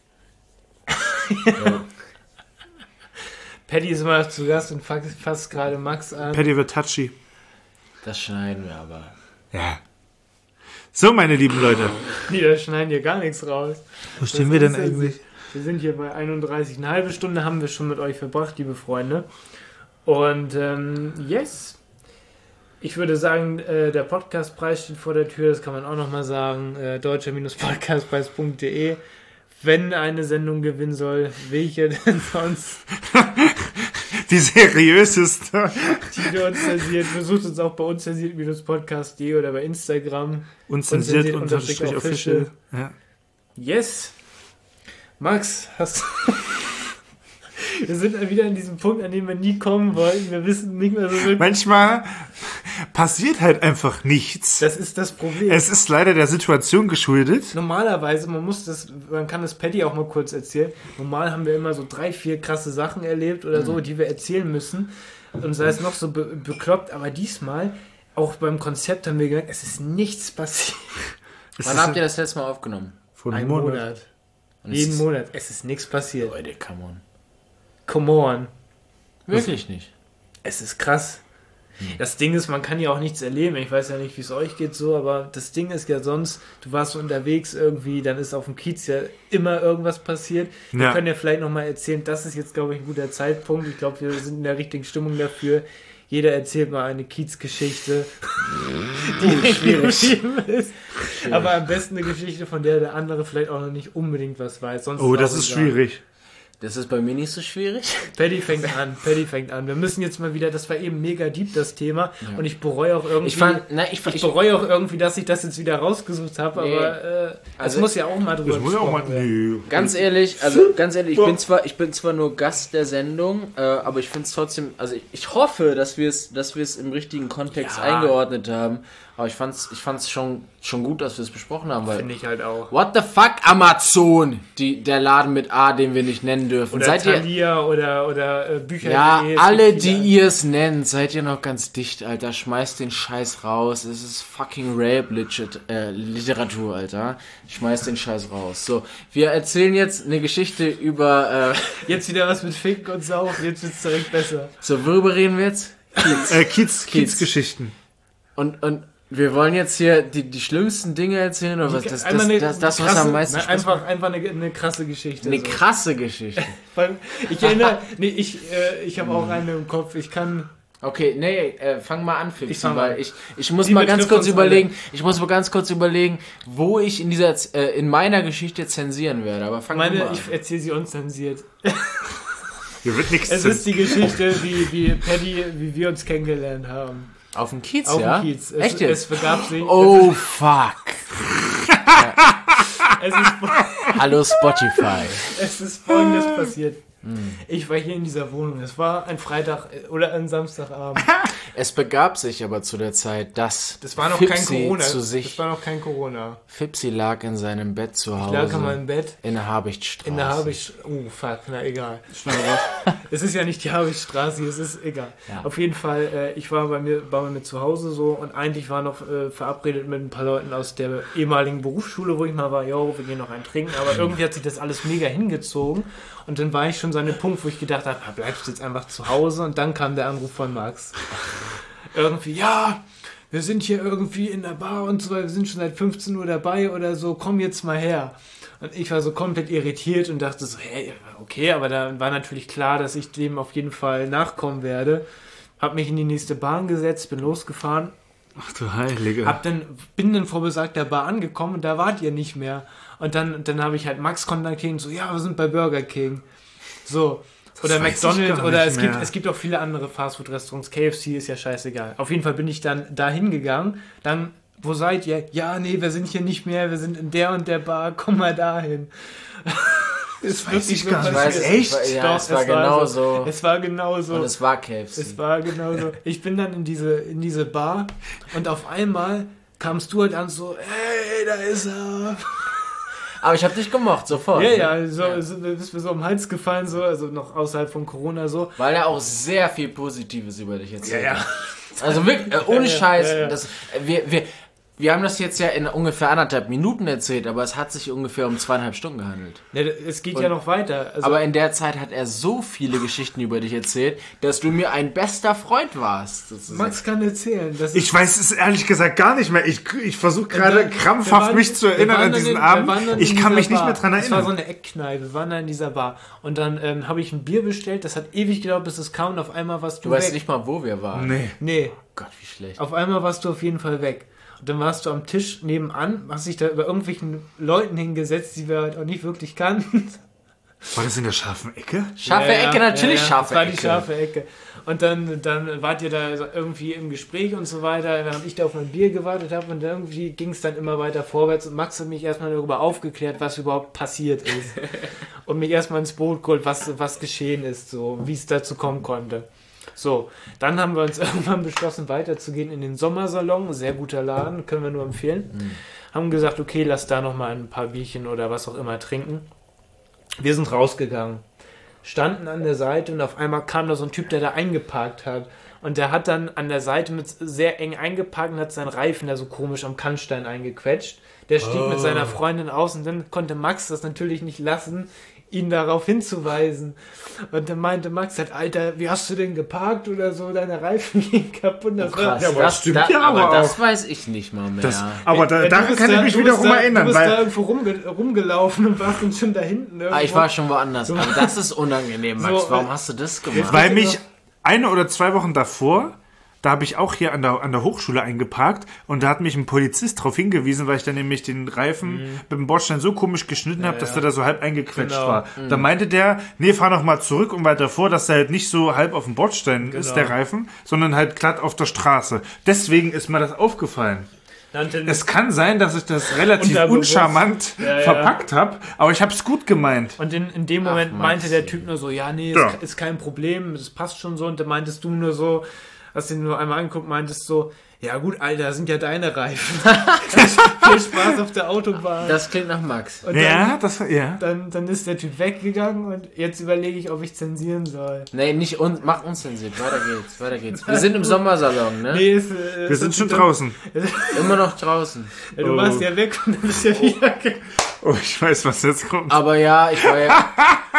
[SPEAKER 2] Paddy ist immer zu Gast und fa- fasst gerade Max an.
[SPEAKER 3] Paddy wird touchy.
[SPEAKER 4] Das schneiden wir aber.
[SPEAKER 3] Ja. So, meine lieben Leute.
[SPEAKER 2] Die da schneiden hier gar nichts raus.
[SPEAKER 3] Wo stehen
[SPEAKER 2] Das
[SPEAKER 3] wir denn
[SPEAKER 2] ist ja
[SPEAKER 3] eigentlich?
[SPEAKER 2] sich- Wir sind hier bei einunddreißig. Eine halbe Stunde haben wir schon mit euch verbracht, liebe Freunde. Und ähm, yes. Ich würde sagen, äh, der Podcastpreis steht vor der Tür. Das kann man auch nochmal sagen. Äh, deutscher Podcastpreis punkt de. Wenn eine Sendung gewinnen soll, welche denn sonst?
[SPEAKER 3] Die seriöseste.
[SPEAKER 2] Die uns zensiert. Besucht uns auch bei unzensiert-podcast punkt de oder bei Instagram.
[SPEAKER 3] Unzensiert
[SPEAKER 2] Unzensiert
[SPEAKER 3] unterstrich official. Ja.
[SPEAKER 2] Yes. Max, hast du... Wir sind wieder in diesem Punkt, an dem wir nie kommen wollten. Wir wissen nicht mehr so wirklich.
[SPEAKER 3] Manchmal passiert halt einfach nichts.
[SPEAKER 2] Das ist das Problem.
[SPEAKER 3] Es ist leider der Situation geschuldet.
[SPEAKER 2] Normalerweise, man muss das, man kann das Paddy auch mal kurz erzählen. Normal haben wir immer so drei, vier krasse Sachen erlebt oder so, die wir erzählen müssen. Und sei es noch so be bekloppt, aber diesmal, auch beim Konzept haben wir gemerkt, es ist nichts passiert.
[SPEAKER 3] Es
[SPEAKER 4] Wann
[SPEAKER 3] ist
[SPEAKER 4] habt ihr das letzte Mal aufgenommen?
[SPEAKER 3] vor
[SPEAKER 2] Ein
[SPEAKER 3] einem
[SPEAKER 2] Monat.
[SPEAKER 3] Monat.
[SPEAKER 4] Und es
[SPEAKER 2] Jeden
[SPEAKER 4] ist-
[SPEAKER 2] Monat. Es ist nichts passiert.
[SPEAKER 4] Leute, come on.
[SPEAKER 2] Come on.
[SPEAKER 4] Wirklich nicht.
[SPEAKER 2] Es ist krass. Das Ding ist, man kann ja auch nichts erleben. Ich weiß ja nicht, wie es euch geht so, aber das Ding ist ja sonst, du warst so unterwegs irgendwie, dann ist auf dem Kiez ja immer irgendwas passiert. Wir
[SPEAKER 3] Ja.
[SPEAKER 2] können ja vielleicht nochmal erzählen, das ist jetzt, glaube ich, ein guter Zeitpunkt. Ich glaube, wir sind in der richtigen Stimmung dafür. Jeder erzählt mal eine Kiezgeschichte, die schwierig ist. Aber am besten eine Geschichte, von der der andere vielleicht auch noch nicht unbedingt was weiß. Sonst
[SPEAKER 3] Oh,
[SPEAKER 2] es
[SPEAKER 3] das
[SPEAKER 2] auch
[SPEAKER 3] ist
[SPEAKER 2] egal.
[SPEAKER 3] schwierig.
[SPEAKER 4] Das ist bei mir nicht so schwierig.
[SPEAKER 2] Paddy fängt an, Paddy fängt an. Wir müssen jetzt mal wieder, das war eben mega deep, das Thema. Und ich bereue auch irgendwie,
[SPEAKER 4] Ich fand, na, ich,
[SPEAKER 2] ich
[SPEAKER 4] ich,
[SPEAKER 2] bereue auch irgendwie, dass ich das jetzt wieder rausgesucht habe,
[SPEAKER 4] Nee.
[SPEAKER 2] aber äh,
[SPEAKER 4] Also-
[SPEAKER 2] es muss ja auch mal drüber
[SPEAKER 3] Das muss ja auch mal.
[SPEAKER 2] gesprochen werden.
[SPEAKER 3] Nee.
[SPEAKER 4] ganz ehrlich, also ganz ehrlich, ich bin zwar, ich bin zwar nur Gast der Sendung, äh, aber ich finde es trotzdem, also ich, ich hoffe, dass wir es, dass wir es im richtigen Kontext
[SPEAKER 2] Ja.
[SPEAKER 4] eingeordnet haben. Aber ich fand's, ich fand's schon, schon gut, dass wir es besprochen haben, weil
[SPEAKER 2] Finde ich halt auch.
[SPEAKER 4] what the fuck, Amazon, die, der Laden mit A, den wir nicht nennen dürfen.
[SPEAKER 2] Oder
[SPEAKER 4] seid ihr,
[SPEAKER 2] Thalia oder, oder äh, Bücher.
[SPEAKER 4] ja,
[SPEAKER 2] es
[SPEAKER 4] alle,
[SPEAKER 2] gibt
[SPEAKER 4] die
[SPEAKER 2] viele.
[SPEAKER 4] ihr es nennt, seid ihr noch ganz dicht, Alter. Schmeißt den Scheiß raus. Es ist fucking Rape-Literatur, Alter. Schmeißt den Scheiß raus. So, wir erzählen jetzt eine Geschichte über, äh,
[SPEAKER 2] Jetzt wieder was mit Ficken und Saufen, jetzt wird es direkt besser.
[SPEAKER 4] so, worüber reden wir jetzt?
[SPEAKER 3] Äh, Kiez,
[SPEAKER 4] Kiez.
[SPEAKER 3] Kiez-Geschichten.
[SPEAKER 4] Und, und wir wollen jetzt hier die, die schlimmsten Dinge erzählen, oder was? Das, das,
[SPEAKER 2] Einmal eine
[SPEAKER 4] das, das was
[SPEAKER 2] krasse-
[SPEAKER 4] am meisten
[SPEAKER 2] nein,
[SPEAKER 4] Spaß macht?
[SPEAKER 2] einfach, einfach eine, eine krasse Geschichte.
[SPEAKER 4] Eine
[SPEAKER 2] so.
[SPEAKER 4] krasse Geschichte.
[SPEAKER 2] Weil ich erinnere, nee, ich, äh, ich habe auch eine im Kopf, ich kann...
[SPEAKER 4] Okay, nee, äh, fang mal an, Fipsi,
[SPEAKER 2] Ich fang
[SPEAKER 4] weil
[SPEAKER 2] an.
[SPEAKER 4] ich, ich muss
[SPEAKER 2] Die
[SPEAKER 4] mal ganz
[SPEAKER 2] betrifft
[SPEAKER 4] kurz
[SPEAKER 2] uns
[SPEAKER 4] überlegen, ich muss mal ganz kurz überlegen, wo ich in dieser, äh, in meiner Geschichte zensieren werde, aber fang
[SPEAKER 2] Meine,
[SPEAKER 4] mal an.
[SPEAKER 2] ich erzähle sie unzensiert.
[SPEAKER 3] Hier wird nichts
[SPEAKER 2] Es
[SPEAKER 3] zu.
[SPEAKER 2] ist die Geschichte, wie, wie Paddy, wie wir uns kennengelernt haben.
[SPEAKER 4] Auf dem Kiez,
[SPEAKER 2] Auf
[SPEAKER 4] ja?
[SPEAKER 2] dem Kiez. Es,
[SPEAKER 4] Echt jetzt?
[SPEAKER 2] Es begab sich.
[SPEAKER 4] Oh, fuck.
[SPEAKER 2] Es ist,
[SPEAKER 4] Hallo Spotify.
[SPEAKER 2] es ist Folgendes passiert. Ich war hier in dieser Wohnung. Es war ein Freitag äh, oder ein Samstagabend.
[SPEAKER 4] Es begab sich aber zu der Zeit, dass
[SPEAKER 2] Das war noch
[SPEAKER 4] Fipsi
[SPEAKER 2] kein Corona.
[SPEAKER 4] zu
[SPEAKER 2] Das
[SPEAKER 4] sich,
[SPEAKER 2] war noch kein Corona.
[SPEAKER 4] Fipsi lag in seinem Bett zu
[SPEAKER 2] Ich
[SPEAKER 4] Hause
[SPEAKER 2] lag in meinem Bett.
[SPEAKER 4] in der Habichtstraße.
[SPEAKER 2] In der habe ich. Oh, fuck, na egal. Es ist ja nicht die Harwichstraße, es ist egal.
[SPEAKER 4] Ja.
[SPEAKER 2] Auf jeden Fall, äh, ich war bei mir, war bei mir zu Hause so und eigentlich war noch äh, verabredet mit ein paar Leuten aus der ehemaligen Berufsschule, wo ich mal war, yo, wir gehen noch einen trinken, aber irgendwie hat sich das alles mega hingezogen und dann war ich schon so an dem Punkt, wo ich gedacht habe, bleibst du jetzt einfach zu Hause und dann kam der Anruf von Max. Irgendwie, ja, wir sind hier irgendwie in der Bar und so, wir sind schon seit fünfzehn Uhr dabei oder so, komm jetzt mal her. Und ich war so komplett irritiert und dachte so, hey, okay, aber da war natürlich klar, dass ich dem auf jeden Fall nachkommen werde. Hab mich in die nächste Bahn gesetzt, bin losgefahren,
[SPEAKER 3] Ach du Heilige.
[SPEAKER 2] hab dann, bin dann vor besagter Bar angekommen und da wart ihr nicht mehr. Und dann, dann habe ich halt Max kontaktiert und so, ja, wir sind bei Burger King. So. Oder
[SPEAKER 3] weiß ich
[SPEAKER 2] McDonald's
[SPEAKER 3] gar
[SPEAKER 2] oder
[SPEAKER 3] nicht
[SPEAKER 2] es gibt,
[SPEAKER 3] mehr.
[SPEAKER 2] es gibt auch viele andere Fastfood-Restaurants. K F C ist ja scheißegal. Auf jeden Fall bin ich dann da hingegangen. Dann, wo seid ihr? Ja, nee, wir sind hier nicht mehr. Wir sind in der und der Bar. Komm mal dahin. Ist
[SPEAKER 3] weiß ich gar nicht.
[SPEAKER 2] passiert.
[SPEAKER 3] Echt?
[SPEAKER 4] Es war, ja,
[SPEAKER 2] Doch,
[SPEAKER 4] es war genau so.
[SPEAKER 2] Es war genau so.
[SPEAKER 4] Und es war K F C.
[SPEAKER 2] Es war genau so. Ich bin dann in diese, in diese Bar und auf einmal kam Stuart an so, hey, da ist er.
[SPEAKER 4] Aber ich habe dich gemocht, sofort.
[SPEAKER 2] Ja,
[SPEAKER 4] ne?
[SPEAKER 2] ja, so, so ist mir so um den Hals gefallen, so, also noch außerhalb von Corona so.
[SPEAKER 4] Weil er auch sehr viel Positives über dich erzählt
[SPEAKER 2] Ja, ja.
[SPEAKER 4] hat. Also wirklich, äh, ohne
[SPEAKER 2] Ja, ja,
[SPEAKER 4] Scheiß.
[SPEAKER 2] ja, ja.
[SPEAKER 4] Das, äh, wir, wir, wir haben das jetzt ja in ungefähr anderthalb Minuten erzählt, aber es hat sich ungefähr um zweieinhalb Stunden gehandelt.
[SPEAKER 2] Ja, es geht ja noch weiter. Also,
[SPEAKER 4] Aber in der Zeit hat er so viele Geschichten über dich erzählt, dass du mir ein bester Freund warst. Sozusagen.
[SPEAKER 2] Max kann erzählen. Das ist,
[SPEAKER 3] Ich weiß es ehrlich gesagt gar nicht mehr. Ich, ich versuche gerade
[SPEAKER 2] dann- wir
[SPEAKER 3] krampfhaft
[SPEAKER 2] waren-
[SPEAKER 3] mich zu
[SPEAKER 2] wir
[SPEAKER 3] erinnern
[SPEAKER 2] waren
[SPEAKER 3] an
[SPEAKER 2] dann
[SPEAKER 3] diesen
[SPEAKER 2] in- wir
[SPEAKER 3] Abend.
[SPEAKER 2] waren dann
[SPEAKER 3] Ich
[SPEAKER 2] in
[SPEAKER 3] kann
[SPEAKER 2] dieser
[SPEAKER 3] mich nicht
[SPEAKER 2] Bar.
[SPEAKER 3] mehr dran
[SPEAKER 2] Es war so
[SPEAKER 3] erinnern.
[SPEAKER 2] eine Eckkneipe, wir waren da in dieser Bar. Und dann ähm, habe ich ein Bier bestellt, das hat ewig gedauert, bis es kam und auf einmal warst du,
[SPEAKER 4] Du weißt
[SPEAKER 2] weg.
[SPEAKER 4] nicht mal, wo wir waren.
[SPEAKER 3] Nee.
[SPEAKER 2] Nee,
[SPEAKER 4] Gott, wie schlecht.
[SPEAKER 2] auf einmal warst du auf jeden Fall weg. Und dann warst du am Tisch nebenan, hast dich da über irgendwelchen Leuten hingesetzt, die wir halt auch nicht wirklich kannten.
[SPEAKER 3] War das in der scharfen Ecke?
[SPEAKER 4] Scharfe
[SPEAKER 2] Ja, ja,
[SPEAKER 4] Ecke, natürlich
[SPEAKER 2] ja, ja,
[SPEAKER 4] scharfe
[SPEAKER 2] das war
[SPEAKER 4] Ecke.
[SPEAKER 2] die scharfe Ecke. Und dann, dann wart ihr da irgendwie im Gespräch und so weiter, während ich da auf mein Bier gewartet habe und irgendwie ging es dann immer weiter vorwärts und Max hat mich erstmal darüber aufgeklärt, was überhaupt passiert ist. Und mich erstmal ins Boot geholt, was, was geschehen ist, so, wie es dazu kommen konnte. So, dann haben wir uns irgendwann beschlossen, weiterzugehen in den Sommersalon, sehr guter Laden, können wir nur empfehlen.
[SPEAKER 4] Mhm.
[SPEAKER 2] Haben gesagt, okay, lass da nochmal ein paar Bierchen oder was auch immer trinken. Wir sind rausgegangen, standen an der Seite und auf einmal kam da so ein Typ, der da eingeparkt hat. Und der hat dann an der Seite mit sehr eng eingeparkt und hat seinen Reifen da so komisch am Kannstein eingequetscht. Der stieg
[SPEAKER 3] Oh.
[SPEAKER 2] mit seiner Freundin aus und dann konnte Max das natürlich nicht lassen, ihn darauf hinzuweisen. Und dann meinte Max halt, Alter, wie hast du denn geparkt oder so? Deine Reifen gingen kaputt. Das war-
[SPEAKER 4] Krass,
[SPEAKER 3] Ja, aber
[SPEAKER 4] das,
[SPEAKER 3] das stimmt
[SPEAKER 4] da,
[SPEAKER 3] ja
[SPEAKER 4] aber
[SPEAKER 3] aber
[SPEAKER 4] das
[SPEAKER 3] auch.
[SPEAKER 4] weiß ich nicht mal mehr.
[SPEAKER 3] Das, aber da,
[SPEAKER 2] Ja, du
[SPEAKER 3] daran
[SPEAKER 2] bist
[SPEAKER 3] kann
[SPEAKER 2] da-
[SPEAKER 3] ich mich
[SPEAKER 2] du bist
[SPEAKER 3] wiederum
[SPEAKER 2] da,
[SPEAKER 3] erinnern,
[SPEAKER 2] Du bist da
[SPEAKER 3] weil
[SPEAKER 2] irgendwo rumge rumgelaufen und warst dann schon da hinten.
[SPEAKER 4] ah, ich
[SPEAKER 2] irgendwo.
[SPEAKER 4] war schon woanders. Aber das ist unangenehm, Max.
[SPEAKER 2] So,
[SPEAKER 4] Warum
[SPEAKER 2] äh,
[SPEAKER 4] hast du das gemacht?
[SPEAKER 3] Weil mich eine oder zwei Wochen davor, da habe ich auch hier an der, an der Hochschule eingeparkt und da hat mich ein Polizist darauf hingewiesen, weil ich dann nämlich den Reifen mit dem Bordstein so komisch geschnitten habe, dass der da so halb eingequetscht
[SPEAKER 2] Genau.
[SPEAKER 3] war. Da meinte der, nee, fahr noch mal zurück und weiter vor, dass der halt nicht so halb auf dem Bordstein ist,
[SPEAKER 2] Genau.
[SPEAKER 3] der Reifen, sondern halt glatt auf der Straße. Deswegen ist mir das aufgefallen.
[SPEAKER 2] Nannte-
[SPEAKER 3] Es kann sein, dass ich das relativ
[SPEAKER 2] Unterbewusst.
[SPEAKER 3] uncharmant
[SPEAKER 2] Ja, ja.
[SPEAKER 3] verpackt habe, aber ich habe es gut gemeint.
[SPEAKER 2] Und in, in dem Moment
[SPEAKER 4] Ach,
[SPEAKER 2] meinte
[SPEAKER 4] Maxi.
[SPEAKER 2] der Typ nur so, ja, nee,
[SPEAKER 3] Ja.
[SPEAKER 2] ist, ist kein Problem, das passt schon so. Und dann meintest du nur so, hast ihn nur einmal angeguckt, meintest so, ja gut, Alter, sind ja deine Reifen. Viel Spaß auf der Autobahn.
[SPEAKER 4] Das klingt nach Max.
[SPEAKER 2] Und
[SPEAKER 3] Ja,
[SPEAKER 2] dann,
[SPEAKER 3] das ja.
[SPEAKER 2] dann, dann ist der Typ weggegangen und jetzt überlege ich, ob ich zensieren soll.
[SPEAKER 4] Nee, nicht un mach unzensiert. Weiter geht's, weiter geht's. Wir sind im Sommersalon, ne?
[SPEAKER 2] Nee, ist, äh,
[SPEAKER 3] Wir sind schon draußen.
[SPEAKER 4] Immer noch draußen.
[SPEAKER 2] Ja, du
[SPEAKER 3] Oh.
[SPEAKER 2] warst ja weg und dann bist du ja wieder ge-
[SPEAKER 3] Oh, ich weiß, was jetzt kommt.
[SPEAKER 4] Aber ja, ich war ja,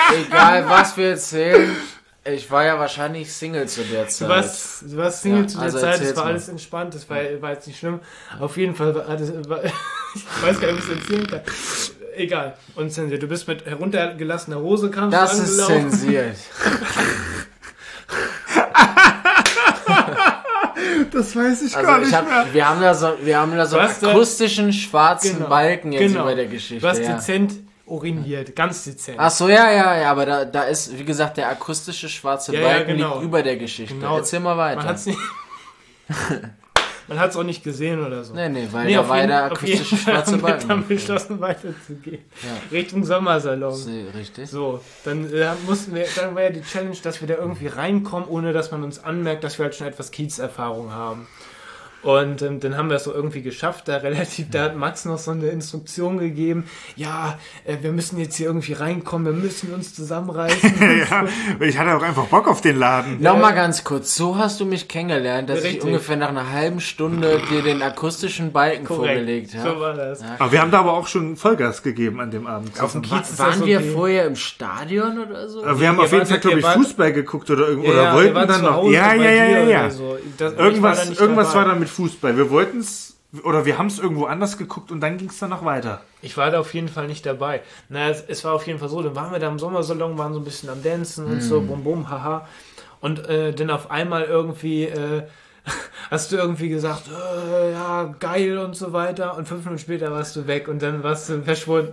[SPEAKER 4] egal was wir erzählen, ich war ja wahrscheinlich Single zu der Zeit.
[SPEAKER 2] Du warst, du warst Single
[SPEAKER 4] Ja,
[SPEAKER 2] zu der
[SPEAKER 4] also
[SPEAKER 2] Zeit, es
[SPEAKER 4] erzähl's
[SPEAKER 2] war
[SPEAKER 4] mal.
[SPEAKER 2] alles entspannt, das war, war jetzt nicht schlimm. Auf jeden Fall war das, war, ich weiß gar nicht, ob ich es erzählen kann. Egal, unzensiert. Du bist mit heruntergelassener Hose kamst
[SPEAKER 4] Das
[SPEAKER 2] du
[SPEAKER 4] ist
[SPEAKER 2] angelaufen.
[SPEAKER 4] zensiert.
[SPEAKER 3] Das weiß ich
[SPEAKER 4] Also ich hab, wir haben da so, wir haben da so einen
[SPEAKER 2] Was da-
[SPEAKER 4] akustischen schwarzen
[SPEAKER 2] Genau,
[SPEAKER 4] Balken jetzt
[SPEAKER 2] genau.
[SPEAKER 4] über der Geschichte.
[SPEAKER 2] Du hast
[SPEAKER 4] ja.
[SPEAKER 2] dezent uriniert, ganz dezent.
[SPEAKER 4] Ach so, ja, ja, ja, aber da, da ist, wie gesagt, der akustische schwarze
[SPEAKER 2] Ja, ja,
[SPEAKER 4] Balken
[SPEAKER 2] genau.
[SPEAKER 4] liegt über der Geschichte.
[SPEAKER 2] Genau.
[SPEAKER 4] Erzähl mal weiter.
[SPEAKER 2] Man hat's nicht. Man hat es auch nicht gesehen oder so.
[SPEAKER 4] Nee, nee, weil
[SPEAKER 2] Nee,
[SPEAKER 4] da
[SPEAKER 2] auf
[SPEAKER 4] war
[SPEAKER 2] jeden,
[SPEAKER 4] der
[SPEAKER 2] auf jeden
[SPEAKER 4] akustische
[SPEAKER 2] Fall
[SPEAKER 4] schwarze
[SPEAKER 2] haben wir
[SPEAKER 4] Balken.
[SPEAKER 2] dann beschlossen, weiterzugehen.
[SPEAKER 4] Ja.
[SPEAKER 2] Richtung Sommersalon.
[SPEAKER 4] See, richtig.
[SPEAKER 2] So, dann äh, mussten wir, dann war ja die Challenge, dass wir da irgendwie reinkommen, ohne dass man uns anmerkt, dass wir halt schon etwas Kiezerfahrung haben. Und ähm, dann haben wir es so irgendwie geschafft, da relativ, da hat Max noch so eine Instruktion gegeben, ja, äh, wir müssen jetzt hier irgendwie reinkommen, wir müssen uns zusammenreißen.
[SPEAKER 3] ja, ich hatte auch einfach Bock auf den Laden.
[SPEAKER 4] Nochmal ganz kurz, so hast du mich kennengelernt, dass
[SPEAKER 2] Richtig.
[SPEAKER 4] ich ungefähr nach einer halben Stunde dir den akustischen Balken
[SPEAKER 2] Korrekt.
[SPEAKER 4] vorgelegt
[SPEAKER 2] So
[SPEAKER 4] habe.
[SPEAKER 2] war das.
[SPEAKER 3] Aber wir haben da aber auch schon Vollgas gegeben an dem Abend.
[SPEAKER 2] Auf dem
[SPEAKER 4] Wa-
[SPEAKER 2] Kiez ist
[SPEAKER 4] Waren
[SPEAKER 2] das
[SPEAKER 4] wir
[SPEAKER 2] okay.
[SPEAKER 4] vorher im Stadion oder so?
[SPEAKER 3] Aber wir haben
[SPEAKER 2] Ihr
[SPEAKER 3] auf jeden
[SPEAKER 2] wart-
[SPEAKER 3] Fall, glaube
[SPEAKER 2] ihr
[SPEAKER 3] ich,
[SPEAKER 2] wart-
[SPEAKER 3] Fußball geguckt oder, irgend-
[SPEAKER 2] Ja,
[SPEAKER 3] oder
[SPEAKER 2] wir
[SPEAKER 3] wollten
[SPEAKER 2] waren
[SPEAKER 3] dann
[SPEAKER 2] zu
[SPEAKER 3] noch.
[SPEAKER 2] Hause
[SPEAKER 3] Ja,
[SPEAKER 2] bei
[SPEAKER 3] ja, ja,
[SPEAKER 2] dir
[SPEAKER 3] ja, ja.
[SPEAKER 2] oder so. Das- ich war da
[SPEAKER 3] Irgendwas,
[SPEAKER 2] nicht
[SPEAKER 3] irgendwas
[SPEAKER 2] dabei.
[SPEAKER 3] war da mit Fußball. Wir wollten es, oder wir haben es irgendwo anders geguckt und dann ging es dann noch weiter.
[SPEAKER 2] Ich war da auf jeden Fall nicht dabei. Na, es, es war auf jeden Fall so, dann waren wir da im Sommersalon, waren so ein bisschen am Dancen und so, bum bum, haha. Und äh, dann auf einmal irgendwie äh, hast du irgendwie gesagt, äh, ja, geil und so weiter. Und fünf Minuten später warst du weg und dann warst du verschwunden.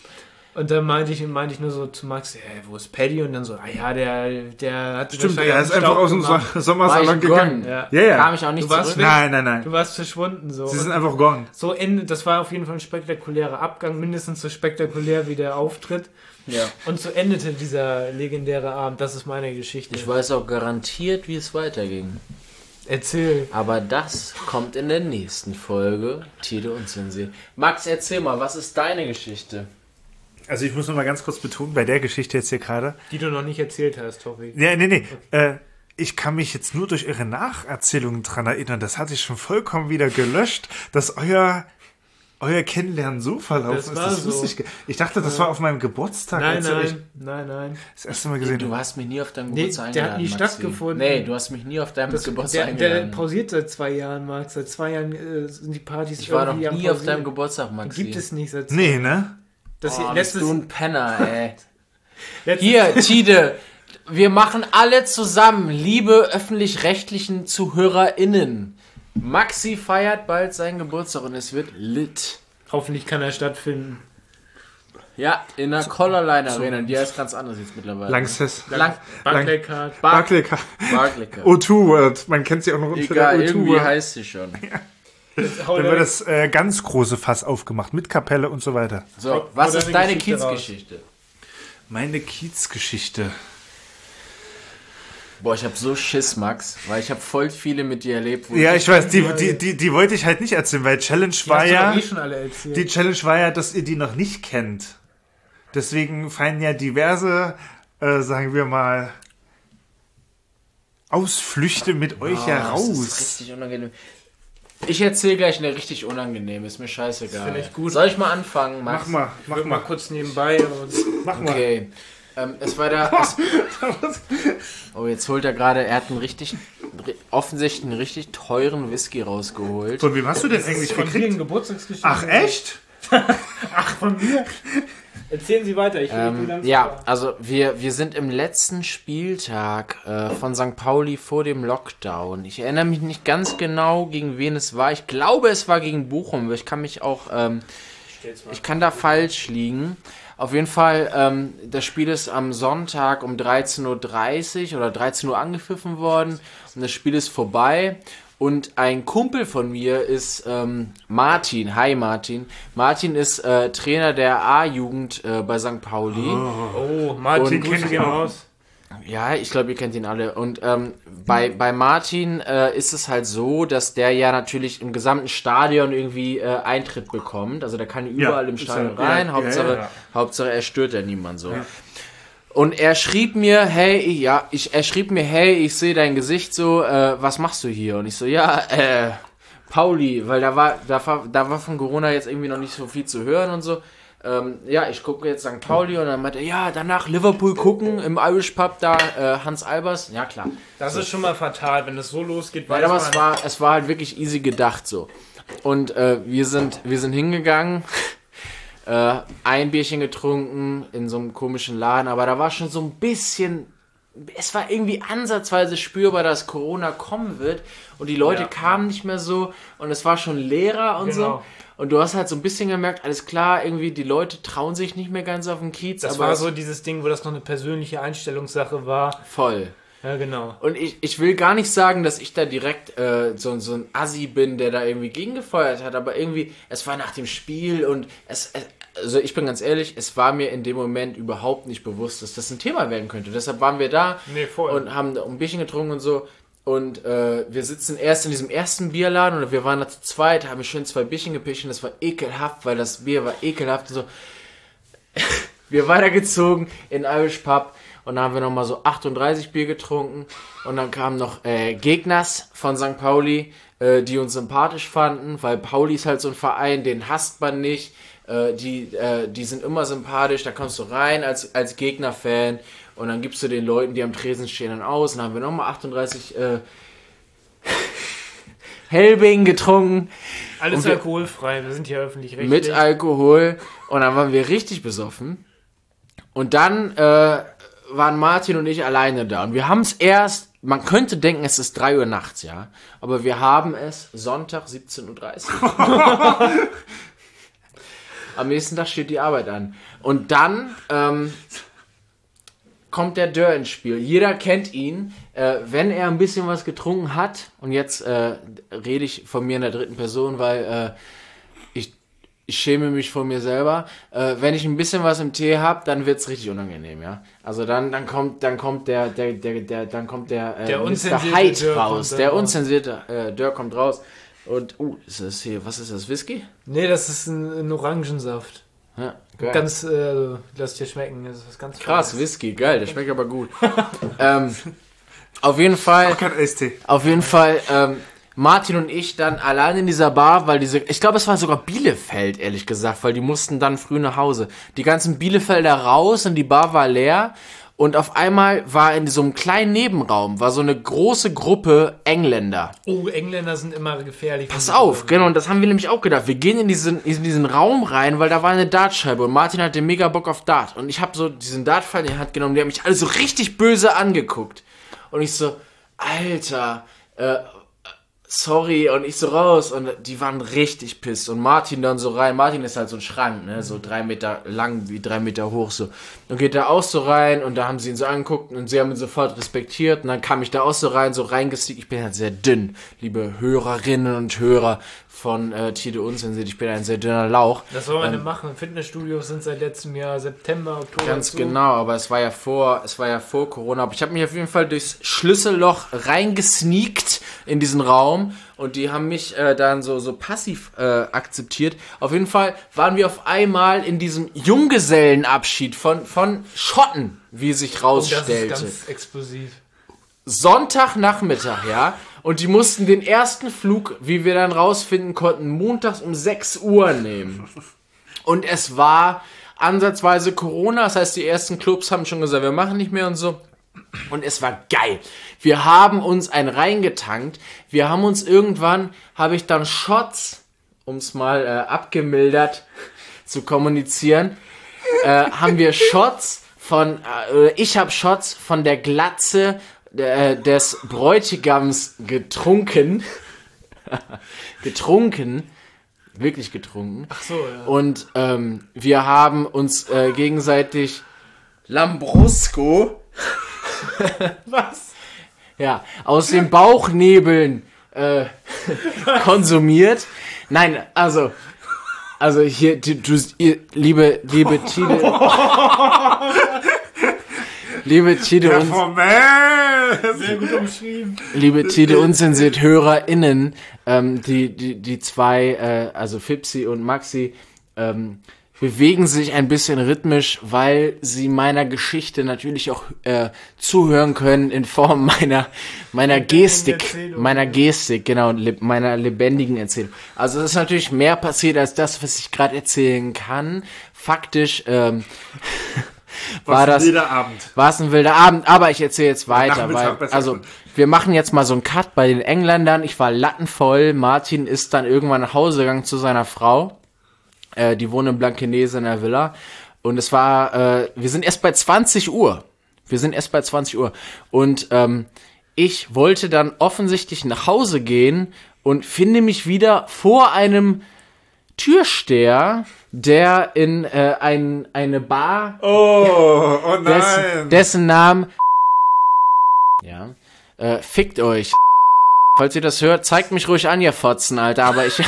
[SPEAKER 2] Und dann meinte ich, meinte ich nur so zu Max, hey, wo ist Paddy? Und dann so, ah ja, der, der hat
[SPEAKER 3] Stimmt,
[SPEAKER 2] wahrscheinlich
[SPEAKER 3] er
[SPEAKER 2] auf
[SPEAKER 3] ist
[SPEAKER 2] den
[SPEAKER 3] einfach
[SPEAKER 2] Staub
[SPEAKER 3] aus dem
[SPEAKER 2] gemacht.
[SPEAKER 3] So-
[SPEAKER 4] War
[SPEAKER 3] Sommersalon
[SPEAKER 4] ich
[SPEAKER 3] gegangen.
[SPEAKER 4] gone?
[SPEAKER 2] Ja.
[SPEAKER 3] Ja, ja.
[SPEAKER 4] Kam ich auch nicht
[SPEAKER 2] Du warst
[SPEAKER 4] zurück?
[SPEAKER 3] Nein, nein, nein.
[SPEAKER 2] Du warst verschwunden so.
[SPEAKER 3] Sie
[SPEAKER 2] Und
[SPEAKER 3] sind einfach gone.
[SPEAKER 2] so Ende, das war auf jeden Fall ein spektakulärer Abgang, mindestens so spektakulär wie der Auftritt.
[SPEAKER 4] Ja.
[SPEAKER 2] Und so endete dieser legendäre Abend. Das ist meine Geschichte.
[SPEAKER 4] Ich weiß auch garantiert, wie es weiterging.
[SPEAKER 2] Erzähl.
[SPEAKER 4] Aber das kommt in der nächsten Folge. Tide und Sensei. Max, erzähl mal, was ist deine Geschichte?
[SPEAKER 3] Also ich muss noch mal ganz kurz betonen, bei der Geschichte jetzt hier gerade.
[SPEAKER 2] Die du noch nicht erzählt hast, Tori.
[SPEAKER 3] Ja, nee, nee. Äh, ich kann mich jetzt nur durch ihre Nacherzählungen dran erinnern. Das hatte ich schon vollkommen wieder gelöscht, dass euer, euer Kennenlernen so verlaufen
[SPEAKER 2] Das
[SPEAKER 3] ist.
[SPEAKER 2] war
[SPEAKER 3] Das
[SPEAKER 2] so.
[SPEAKER 3] wusste ich. ge- Ich dachte, das war auf meinem Geburtstag,
[SPEAKER 2] Nein,
[SPEAKER 3] als ihr euch
[SPEAKER 2] nein, nein, nein.
[SPEAKER 3] das erste Mal gesehen
[SPEAKER 4] Du
[SPEAKER 3] habt.
[SPEAKER 4] hast mich nie auf deinem
[SPEAKER 2] Nee,
[SPEAKER 4] Geburtstag
[SPEAKER 2] der hat
[SPEAKER 4] eingeladen.
[SPEAKER 2] nie
[SPEAKER 4] Maxi.
[SPEAKER 2] stattgefunden.
[SPEAKER 4] Nee, du hast mich nie auf deinem
[SPEAKER 2] Das,
[SPEAKER 4] Geburtstag
[SPEAKER 2] der, der
[SPEAKER 4] eingeladen.
[SPEAKER 2] pausiert seit zwei Jahren, Max. Seit zwei Jahren äh, sind die Partys
[SPEAKER 4] Ich war noch
[SPEAKER 2] irgendwie am
[SPEAKER 4] nie auf
[SPEAKER 2] Pausieren.
[SPEAKER 4] deinem Geburtstag, Maxi.
[SPEAKER 2] Gibt es nicht seit zwei
[SPEAKER 3] Nee, ne?
[SPEAKER 2] Das
[SPEAKER 4] Oh,
[SPEAKER 2] hier,
[SPEAKER 4] bist
[SPEAKER 2] letztes,
[SPEAKER 4] du ein Penner, ey.
[SPEAKER 2] letztes,
[SPEAKER 4] Hier, Tide, wir machen alle zusammen, liebe öffentlich-rechtlichen ZuhörerInnen. Maxi feiert bald seinen Geburtstag und es wird lit.
[SPEAKER 2] Hoffentlich kann er stattfinden.
[SPEAKER 4] Ja, in der Collarline Arena, die heißt ganz anders jetzt mittlerweile.
[SPEAKER 3] Langsess.
[SPEAKER 4] Lang,
[SPEAKER 2] Barclaycard.
[SPEAKER 4] Bar
[SPEAKER 3] Barclaycard.
[SPEAKER 4] Barclaycard.
[SPEAKER 3] O zwei World. Man kennt sie auch noch unter
[SPEAKER 4] Egal,
[SPEAKER 3] der O zwei
[SPEAKER 4] irgendwie
[SPEAKER 3] World.
[SPEAKER 4] heißt sie schon.
[SPEAKER 2] Hau
[SPEAKER 3] Dann
[SPEAKER 2] da-
[SPEAKER 3] wird das äh, ganz große Fass aufgemacht mit Kapelle und so weiter.
[SPEAKER 4] So, was
[SPEAKER 2] Oder
[SPEAKER 4] ist
[SPEAKER 2] eine
[SPEAKER 4] deine
[SPEAKER 2] Geschichte raus.
[SPEAKER 4] Kiezgeschichte?
[SPEAKER 3] Meine Kiezgeschichte.
[SPEAKER 4] Boah, ich hab so Schiss, Max, weil ich habe voll viele mit dir erlebt. Wo
[SPEAKER 3] Ja, ich weiß, die,
[SPEAKER 2] Ja,
[SPEAKER 3] die, die, die wollte ich halt nicht erzählen, weil Challenge
[SPEAKER 2] Die
[SPEAKER 3] war
[SPEAKER 2] hast du
[SPEAKER 3] ja,
[SPEAKER 2] doch eh schon alle erzählt.
[SPEAKER 3] die Challenge war ja, dass ihr die noch nicht kennt. Deswegen fallen ja diverse, äh, sagen wir mal, Ausflüchte mit euch
[SPEAKER 4] Ah,
[SPEAKER 3] heraus.
[SPEAKER 4] das ist richtig unangenehm. Ich erzähle gleich eine richtig unangenehme, ist mir scheißegal.
[SPEAKER 2] finde ich gut.
[SPEAKER 4] Soll ich mal anfangen, Max?
[SPEAKER 3] Mach mal,
[SPEAKER 2] Ich
[SPEAKER 3] mach
[SPEAKER 2] will mal
[SPEAKER 3] mal,
[SPEAKER 2] kurz nebenbei. Und
[SPEAKER 3] mach mal.
[SPEAKER 4] Okay. Ähm, es war da. Es, oh, jetzt holt er gerade. Er hat einen richtig. ri- Offensichtlich einen richtig teuren Whisky rausgeholt.
[SPEAKER 3] Von wem hast du denn eigentlich
[SPEAKER 2] von dir
[SPEAKER 3] gekriegt?
[SPEAKER 2] ein Geburtstagsgeschichte.
[SPEAKER 3] Ach, echt?
[SPEAKER 2] Ach, von mir? Erzählen Sie weiter. Ich will
[SPEAKER 4] Ähm,
[SPEAKER 2] ganz
[SPEAKER 4] ja,
[SPEAKER 2] klar.
[SPEAKER 4] also wir, wir sind im letzten Spieltag äh, von Sankt Pauli vor dem Lockdown. Ich erinnere mich nicht ganz genau, gegen wen es war. Ich glaube, es war gegen Bochum. aber Ich kann mich auch, ähm, ich kann da falsch liegen. Auf jeden Fall, ähm, das Spiel ist am Sonntag um dreizehn Uhr dreißig oder dreizehn Uhr angepfiffen worden und das Spiel ist vorbei. Und ein Kumpel von mir ist ähm, Martin. Hi Martin. Martin ist äh, Trainer der A-Jugend äh, bei Sankt Pauli.
[SPEAKER 2] Oh, Martin,
[SPEAKER 4] Und-
[SPEAKER 2] Grüße gehen raus.
[SPEAKER 4] Ja, ich glaube, ihr kennt ihn alle. Und ähm, bei, bei Martin äh, ist es halt so, dass der ja natürlich im gesamten Stadion irgendwie äh, Eintritt bekommt. Also der kann überall im
[SPEAKER 3] ist
[SPEAKER 4] Stadion
[SPEAKER 3] ja-
[SPEAKER 4] rein.
[SPEAKER 3] ja,
[SPEAKER 4] Hauptsache,
[SPEAKER 3] ja, ja.
[SPEAKER 4] Hauptsache er stört ja niemand so. Und er schrieb mir, hey, ja, ich, er schrieb mir, hey, ich sehe dein Gesicht so, äh, was machst du hier? Und ich so, ja, äh, Pauli, weil da war, da war, da war von Corona jetzt irgendwie noch nicht so viel zu hören und so. Ähm, ja, ich gucke jetzt Sankt Pauli und dann meinte er, ja, danach Liverpool gucken im Irish Pub da, äh, Hans Albers. Ja, klar.
[SPEAKER 2] Das ist schon mal fatal, wenn es so losgeht.
[SPEAKER 4] Weil
[SPEAKER 2] weiß
[SPEAKER 4] aber es
[SPEAKER 2] man-
[SPEAKER 4] war, es war halt wirklich easy gedacht so. Und äh, wir sind, wir sind hingegangen, äh, ein Bierchen getrunken in so einem komischen Laden, aber da war schon so ein bisschen, es war irgendwie ansatzweise spürbar, dass Corona kommen wird und die Leute
[SPEAKER 2] Ja.
[SPEAKER 4] kamen nicht mehr so und es war schon leerer und
[SPEAKER 2] Genau.
[SPEAKER 4] so. Und du hast halt so ein bisschen gemerkt, alles klar, irgendwie die Leute trauen sich nicht mehr ganz auf den Kiez,
[SPEAKER 2] Das
[SPEAKER 4] aber
[SPEAKER 2] war so dieses Ding, wo das noch eine persönliche Einstellungssache war.
[SPEAKER 4] voll.
[SPEAKER 2] Ja, genau.
[SPEAKER 4] Und ich, ich will gar nicht sagen, dass ich da direkt äh, so, so ein Assi bin, der da irgendwie gegengefeuert hat, aber irgendwie, es war nach dem Spiel und es, es, also ich bin ganz ehrlich, es war mir in dem Moment überhaupt nicht bewusst, dass das ein Thema werden könnte. Deshalb waren wir da
[SPEAKER 2] Nee, voll.
[SPEAKER 4] und haben da ein Bierchen getrunken und so. Und äh, wir sitzen erst in diesem ersten Bierladen und wir waren da zu zweit, haben schön zwei Bierchen gepischt und das war ekelhaft, weil das Bier war ekelhaft und so. Wir weitergezogen in Irish Pub und dann haben wir nochmal so achtunddreißig Bier getrunken und dann kamen noch äh, Gegners von Sankt Pauli, äh, die uns sympathisch fanden, weil Pauli ist halt so ein Verein, den hasst man nicht, äh, die, äh, die sind immer sympathisch, da kommst du rein als, als Gegner-Fan. Und dann gibst du den Leuten, die am Tresen stehen, dann aus. Und dann haben wir nochmal achtunddreißig äh, Hellbing getrunken.
[SPEAKER 2] Alles
[SPEAKER 4] wir,
[SPEAKER 2] alkoholfrei, wir sind hier öffentlich-rechtlich.
[SPEAKER 4] Mit Alkohol. Und dann waren wir richtig besoffen. Und dann äh, waren Martin und ich alleine da. Und wir haben es erst, man könnte denken, es ist drei Uhr nachts, ja. Aber wir haben es Sonntag siebzehn Uhr dreißig. Am nächsten Tag steht die Arbeit an. Und dann... Ähm, kommt der Dörr ins Spiel. Jeder kennt ihn. Äh, wenn er ein bisschen was getrunken hat, und jetzt äh, rede ich von mir in der dritten Person, weil äh, ich, ich schäme mich vor mir selber. Äh, wenn ich ein bisschen was im Tee habe, dann wird's richtig unangenehm, ja. Also dann, dann kommt, dann kommt der, der, der, der dann kommt der, äh,
[SPEAKER 2] der
[SPEAKER 4] Mister Hyde raus. Der unzensierte äh, Dörr kommt raus. Und, uh, ist das hier, was ist das, Whisky?
[SPEAKER 2] Nee, das ist ein, ein Orangensaft.
[SPEAKER 4] Ja, geil.
[SPEAKER 2] Ganz, äh, lass dir schmecken. Das ist was ganz
[SPEAKER 4] krass,
[SPEAKER 2] Feines.
[SPEAKER 4] Whisky, geil, der schmeckt aber gut. ähm, auf jeden Fall,
[SPEAKER 3] Kein Eistee.
[SPEAKER 4] auf jeden Fall, ähm, Martin und ich dann allein in dieser Bar, weil diese, ich glaube, es war sogar Bielefeld, ehrlich gesagt, weil die mussten dann früh nach Hause. Die ganzen Bielefelder raus und die Bar war leer. Und auf einmal war in so einem kleinen Nebenraum, war so eine große Gruppe Engländer.
[SPEAKER 2] Oh, Engländer sind immer gefährlich.
[SPEAKER 4] Pass auf, genau, und das haben wir nämlich auch gedacht. Wir gehen in diesen, in diesen Raum rein, weil da war eine Dartscheibe und Martin hatte mega Bock auf Dart. Und ich habe so diesen Dartpfeil in die Hand genommen, die haben mich alle so richtig böse angeguckt. Und ich so, Alter, äh, sorry, und ich so raus und die waren richtig pisst und Martin dann so rein, Martin ist halt so ein Schrank, ne, so drei Meter lang, wie drei Meter hoch so, und geht da auch so rein und da haben sie ihn so angeguckt und sie haben ihn sofort respektiert und dann kam ich da auch so rein, so reingestiegen, ich bin halt sehr dünn, liebe Hörerinnen und Hörer von äh, Tide Unzensiert, ich bin ein sehr dünner Lauch.
[SPEAKER 2] Das soll man
[SPEAKER 4] ähm,
[SPEAKER 2] denn machen, Fitnessstudios sind seit letztem Jahr September, Oktober
[SPEAKER 4] Ganz
[SPEAKER 2] zu.
[SPEAKER 4] genau, aber es war ja vor, es war ja vor Corona. Aber ich habe mich auf jeden Fall durchs Schlüsselloch reingesneakt in diesen Raum und die haben mich äh, dann so so passiv äh, akzeptiert. Auf jeden Fall waren wir auf einmal in diesem Junggesellenabschied von von Schotten, wie sich
[SPEAKER 2] Und
[SPEAKER 4] rausstellte.
[SPEAKER 2] das ist ganz explosiv.
[SPEAKER 4] Sonntagnachmittag, ja. Und die mussten den ersten Flug, wie wir dann rausfinden konnten, montags um sechs Uhr nehmen. Und es war ansatzweise Corona, das heißt, die ersten Clubs haben schon gesagt, wir machen nicht mehr und so. Und es war geil. Wir haben uns ein reingetankt. Wir haben uns irgendwann, habe ich dann Shots, um es mal äh, abgemildert zu kommunizieren, äh, haben wir Shots von, äh, ich habe Shots von der Glatze äh, des Bräutigams getrunken. getrunken. Wirklich getrunken.
[SPEAKER 2] Ach so, ja.
[SPEAKER 4] Und ähm, wir haben uns äh, gegenseitig Lambrusco
[SPEAKER 2] Was?
[SPEAKER 4] ja, aus den Bauchnebeln äh, konsumiert. Nein, also also hier, du, du ihr, liebe liebe Tide liebe Tide
[SPEAKER 3] Ja,
[SPEAKER 4] und
[SPEAKER 3] formell.
[SPEAKER 2] Sehr gut umschrieben.
[SPEAKER 4] liebe Tide Unzensiert HörerInnen, ähm, die, die, die zwei, äh, also Fipsi und Maxi, ähm, bewegen sich ein bisschen rhythmisch, weil sie meiner Geschichte natürlich auch äh, zuhören können in Form meiner, meiner Gestik,
[SPEAKER 2] Erzählung,
[SPEAKER 4] meiner
[SPEAKER 2] ja.
[SPEAKER 4] Gestik, genau, le- meiner lebendigen Erzählung. Also es ist natürlich mehr passiert als das, was ich gerade erzählen kann. Faktisch, ähm, war das,
[SPEAKER 3] Jeder Abend.
[SPEAKER 4] war es ein wilder Abend, aber ich erzähle jetzt weiter,
[SPEAKER 3] Nachmittag
[SPEAKER 4] weil,
[SPEAKER 3] besser.
[SPEAKER 4] also, wir machen jetzt mal so einen Cut bei den Engländern. Ich war lattenvoll. Martin ist dann irgendwann nach Hause gegangen zu seiner Frau. Äh, die wohnen in Blankenese in der Villa. Und es war, äh, wir sind erst bei zwanzig Uhr. Wir sind erst bei zwanzig Uhr. Und, ähm, ich wollte dann offensichtlich nach Hause gehen und finde mich wieder vor einem Türsteher, der in äh, ein, eine Bar,
[SPEAKER 3] Oh, oh nein.
[SPEAKER 4] dessen, dessen Namen ja, äh, fickt euch. Falls ihr das hört, zeigt mich ruhig an, ihr Fotzen, Alter, aber ich...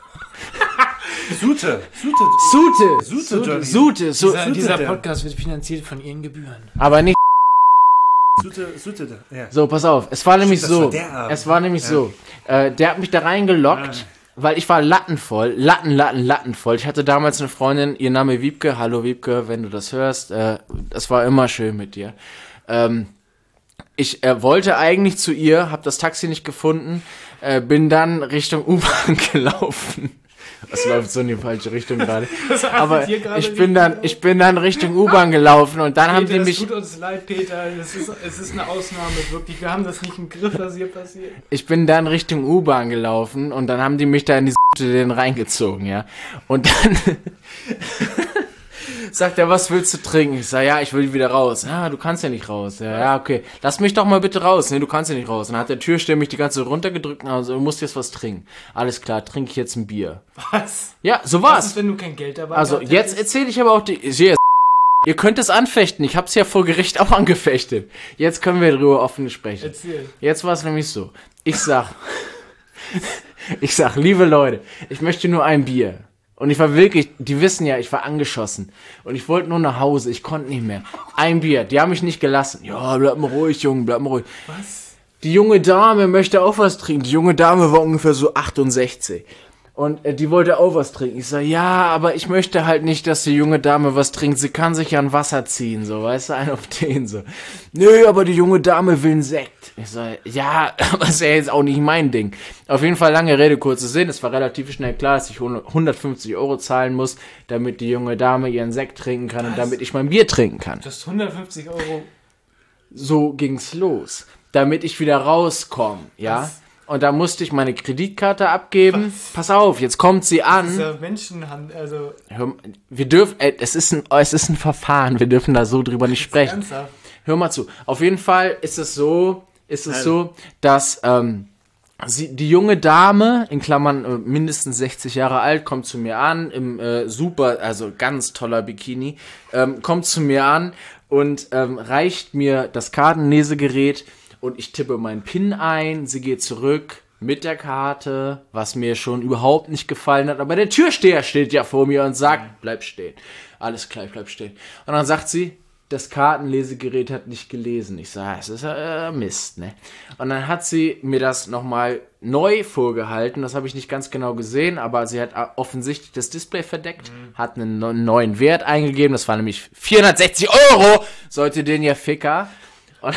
[SPEAKER 3] Sute. Sute.
[SPEAKER 4] Sute!
[SPEAKER 3] Sute. Johnny.
[SPEAKER 4] Sute! So,
[SPEAKER 2] Dieser, dieser
[SPEAKER 3] der.
[SPEAKER 2] Podcast wird finanziert von ihren Gebühren.
[SPEAKER 4] aber nicht
[SPEAKER 3] Sute, Sute, da. Ja.
[SPEAKER 4] So, pass auf. Es war nämlich
[SPEAKER 3] das
[SPEAKER 4] so.
[SPEAKER 3] war der Abend.
[SPEAKER 4] Es war nämlich
[SPEAKER 3] Ja.
[SPEAKER 4] so. Äh, der hat mich da reingelockt, weil ich war lattenvoll. Latten, Latten, Lattenvoll. Ich hatte damals eine Freundin, ihr Name Wiebke. Hallo Wiebke, wenn du das hörst. Äh, das war immer schön mit dir. Ähm, ich äh, wollte eigentlich zu ihr, hab das Taxi nicht gefunden, äh, bin dann Richtung U-Bahn gelaufen. Das läuft so in die falsche Richtung gerade. Aber
[SPEAKER 2] hier gerade
[SPEAKER 4] ich bin
[SPEAKER 2] nicht
[SPEAKER 4] dann,
[SPEAKER 2] genau.
[SPEAKER 4] ich bin dann Richtung U-Bahn gelaufen und dann haben
[SPEAKER 2] Peter,
[SPEAKER 4] die
[SPEAKER 2] es
[SPEAKER 4] mich,
[SPEAKER 2] tut uns leid, Peter. Es ist, es ist eine Ausnahme, wirklich. Wir haben das nicht im Griff, was hier passiert.
[SPEAKER 4] ich bin dann Richtung U-Bahn gelaufen und dann haben die mich da in die den reingezogen, ja. Und dann sagt er, was willst du trinken? Ich sag, ja, ich will wieder raus. Ja, du kannst ja nicht raus. Ja, ja, okay. Lass mich doch mal bitte raus. Nee, du kannst ja nicht raus. Und dann hat der Türsteher mich die ganze Zeit runtergedrückt und also, du musst jetzt was trinken. Alles klar, trinke ich jetzt ein Bier.
[SPEAKER 2] Was?
[SPEAKER 4] Ja, so
[SPEAKER 2] Was
[SPEAKER 4] war's.
[SPEAKER 2] ist, wenn du kein Geld dabei
[SPEAKER 4] Also,
[SPEAKER 2] gehabt
[SPEAKER 4] jetzt
[SPEAKER 2] hättest?
[SPEAKER 4] erzähle ich aber auch die, yes. Ihr könnt es anfechten. Ich hab's ja vor Gericht auch angefechtet. Jetzt können wir darüber offen sprechen.
[SPEAKER 2] Erzähl.
[SPEAKER 4] Jetzt war es nämlich so. Ich sag, ich sag, liebe Leute, ich möchte nur ein Bier. Und ich war wirklich, die wissen ja, ich war angeschossen. Und ich wollte nur nach Hause, ich konnte nicht mehr. Ein Bier, die haben mich nicht gelassen. Ja, bleib mal ruhig, Junge, bleib mal ruhig.
[SPEAKER 2] Was?
[SPEAKER 4] Die junge Dame möchte auch was trinken. Die junge Dame war ungefähr so achtundsechzig. Und äh, die wollte auch was trinken. Ich sag, ja, aber ich möchte halt nicht, dass die junge Dame was trinkt. Sie kann sich ja ein Wasser ziehen, so, weißt du, ein auf den, so. Nö, aber die junge Dame will einen Sekt. Ich sag, ja, aber ist ja jetzt auch nicht mein Ding. Auf jeden Fall, lange Rede, kurzer Sinn. Es war relativ schnell klar, dass ich hundertfünfzig Euro zahlen muss, damit die junge Dame ihren Sekt trinken kann und damit ich mein Bier trinken kann.
[SPEAKER 2] Du hast hundertfünfzig Euro.
[SPEAKER 4] So ging's los. Damit ich wieder rauskomme, ja.
[SPEAKER 2] Was?
[SPEAKER 4] Und da musste ich meine Kreditkarte abgeben.
[SPEAKER 2] Was?
[SPEAKER 4] Pass auf, jetzt kommt sie
[SPEAKER 2] Das ist
[SPEAKER 4] an.
[SPEAKER 2] ja Menschenhand, also
[SPEAKER 4] Hör, wir dürfen, äh, es ist ein, es ist ein Verfahren. Wir dürfen da so drüber nicht sprechen.
[SPEAKER 2] ernsthaft.
[SPEAKER 4] Hör mal zu. Auf jeden Fall ist es so, ist es so, dass ähm, sie, die junge Dame, in Klammern äh, mindestens sechzig Jahre alt, kommt zu mir an im äh, super, also ganz toller Bikini, ähm, kommt zu mir an und ähm, reicht mir das Kartenlesegerät und ich tippe meinen PIN ein. Sie geht zurück mit der Karte, was mir schon überhaupt nicht gefallen hat. Aber der Türsteher steht ja vor mir und sagt, bleib stehen. Alles klar, ich bleib stehen. Und dann sagt sie, das Kartenlesegerät hat nicht gelesen. Ich sage, es ist äh, Mist, ne? Und dann hat sie mir das nochmal neu vorgehalten. Das habe ich nicht ganz genau gesehen, aber sie hat offensichtlich das Display verdeckt, mhm. hat einen neuen Wert eingegeben. Das war nämlich vierhundertsechzig Euro. Sollte den ja Ficker. Und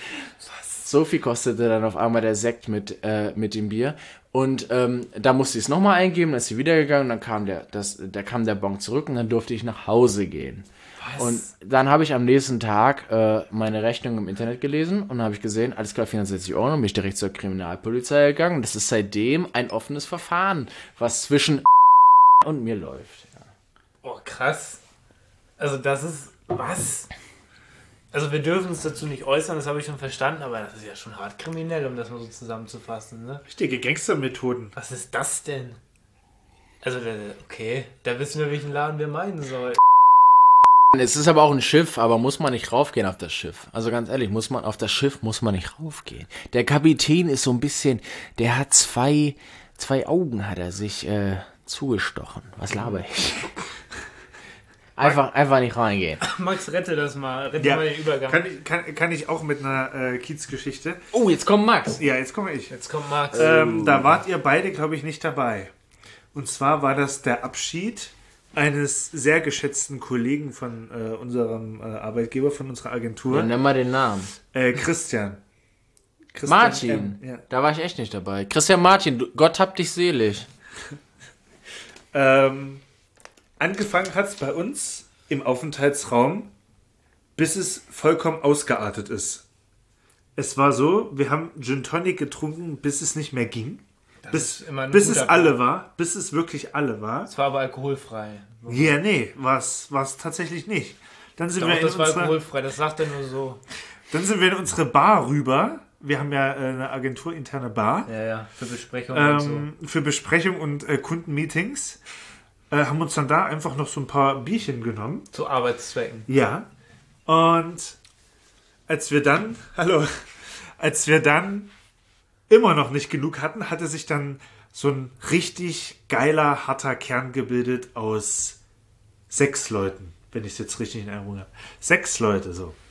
[SPEAKER 4] so viel kostete dann auf einmal der Sekt mit, äh, mit dem Bier. Und ähm, da musste ich es nochmal eingeben, dann ist sie wiedergegangen und dann kam der, das, da kam der Bon zurück und dann durfte ich nach Hause gehen. Was? Und dann habe ich am nächsten Tag äh, meine Rechnung im Internet gelesen und dann habe ich gesehen, alles klar, vierhundertsechzig Euro, und bin ich direkt zur Kriminalpolizei gegangen. Das ist seitdem ein offenes Verfahren, was zwischen und mir läuft. Ja.
[SPEAKER 2] Oh, krass. Also das ist, was? Also wir dürfen uns dazu nicht äußern, das habe ich schon verstanden, aber das ist ja schon hart kriminell, um das mal so zusammenzufassen, ne?
[SPEAKER 3] Richtige Gangstermethoden.
[SPEAKER 2] Was ist das denn? Also, okay, da wissen wir, welchen Laden wir meinen sollen.
[SPEAKER 4] Es ist aber auch ein Schiff, aber muss man nicht raufgehen auf das Schiff. Also ganz ehrlich, muss man auf das Schiff muss man nicht raufgehen. Der Kapitän ist so ein bisschen, der hat zwei, zwei Augen hat er sich äh, zugestochen. Was laber ich? Einfach, einfach nicht reingehen.
[SPEAKER 2] Max, rette das mal. Rette
[SPEAKER 3] Ja,
[SPEAKER 2] mal den Übergang.
[SPEAKER 3] kann, ich- kann, kann ich auch mit einer äh, Kiezgeschichte.
[SPEAKER 4] Oh, jetzt kommt Max.
[SPEAKER 3] Ja, jetzt komme ich.
[SPEAKER 2] Jetzt kommt Max.
[SPEAKER 3] Ähm, da wart ihr beide, glaube ich, nicht dabei. Und zwar war das der Abschied eines sehr geschätzten Kollegen von äh, unserem äh, Arbeitgeber, von unserer Agentur,
[SPEAKER 4] Ja, nenn mal den Namen.
[SPEAKER 3] äh, Christian. Christian
[SPEAKER 4] Martin.
[SPEAKER 3] M., ja.
[SPEAKER 4] Da war ich echt nicht dabei. Christian Martin, du, Gott hab dich selig.
[SPEAKER 3] Ähm, angefangen hat es bei uns im Aufenthaltsraum, bis es vollkommen ausgeartet ist. Es war so, wir haben Gin Tonic getrunken, bis es nicht mehr ging.
[SPEAKER 2] Das
[SPEAKER 3] Bis,
[SPEAKER 2] ist immer ein
[SPEAKER 3] bis es
[SPEAKER 2] guter
[SPEAKER 3] alle
[SPEAKER 2] Plan.
[SPEAKER 3] war. Bis es wirklich alle war.
[SPEAKER 2] Das war aber alkoholfrei.
[SPEAKER 3] Ja, nee, war es tatsächlich nicht. Dann sind,
[SPEAKER 2] Doch,
[SPEAKER 3] wir in
[SPEAKER 2] das war
[SPEAKER 3] unsere,
[SPEAKER 2] alkoholfrei, das sagt er nur so.
[SPEAKER 3] dann sind wir in unsere Bar rüber. Wir haben ja äh, eine agenturinterne Bar.
[SPEAKER 2] Ja, ja, für Besprechungen und so.
[SPEAKER 3] ähm, für Besprechung und äh, Kundenmeetings. Äh, haben uns dann da einfach noch so ein paar Bierchen genommen.
[SPEAKER 2] Zu Arbeitszwecken.
[SPEAKER 3] Ja. Und als wir dann, hallo, als wir dann immer noch nicht genug hatten, hatte sich dann so ein richtig geiler, harter Kern gebildet aus sechs Leuten, wenn ich es jetzt richtig in Erinnerung habe. Sechs Leute so.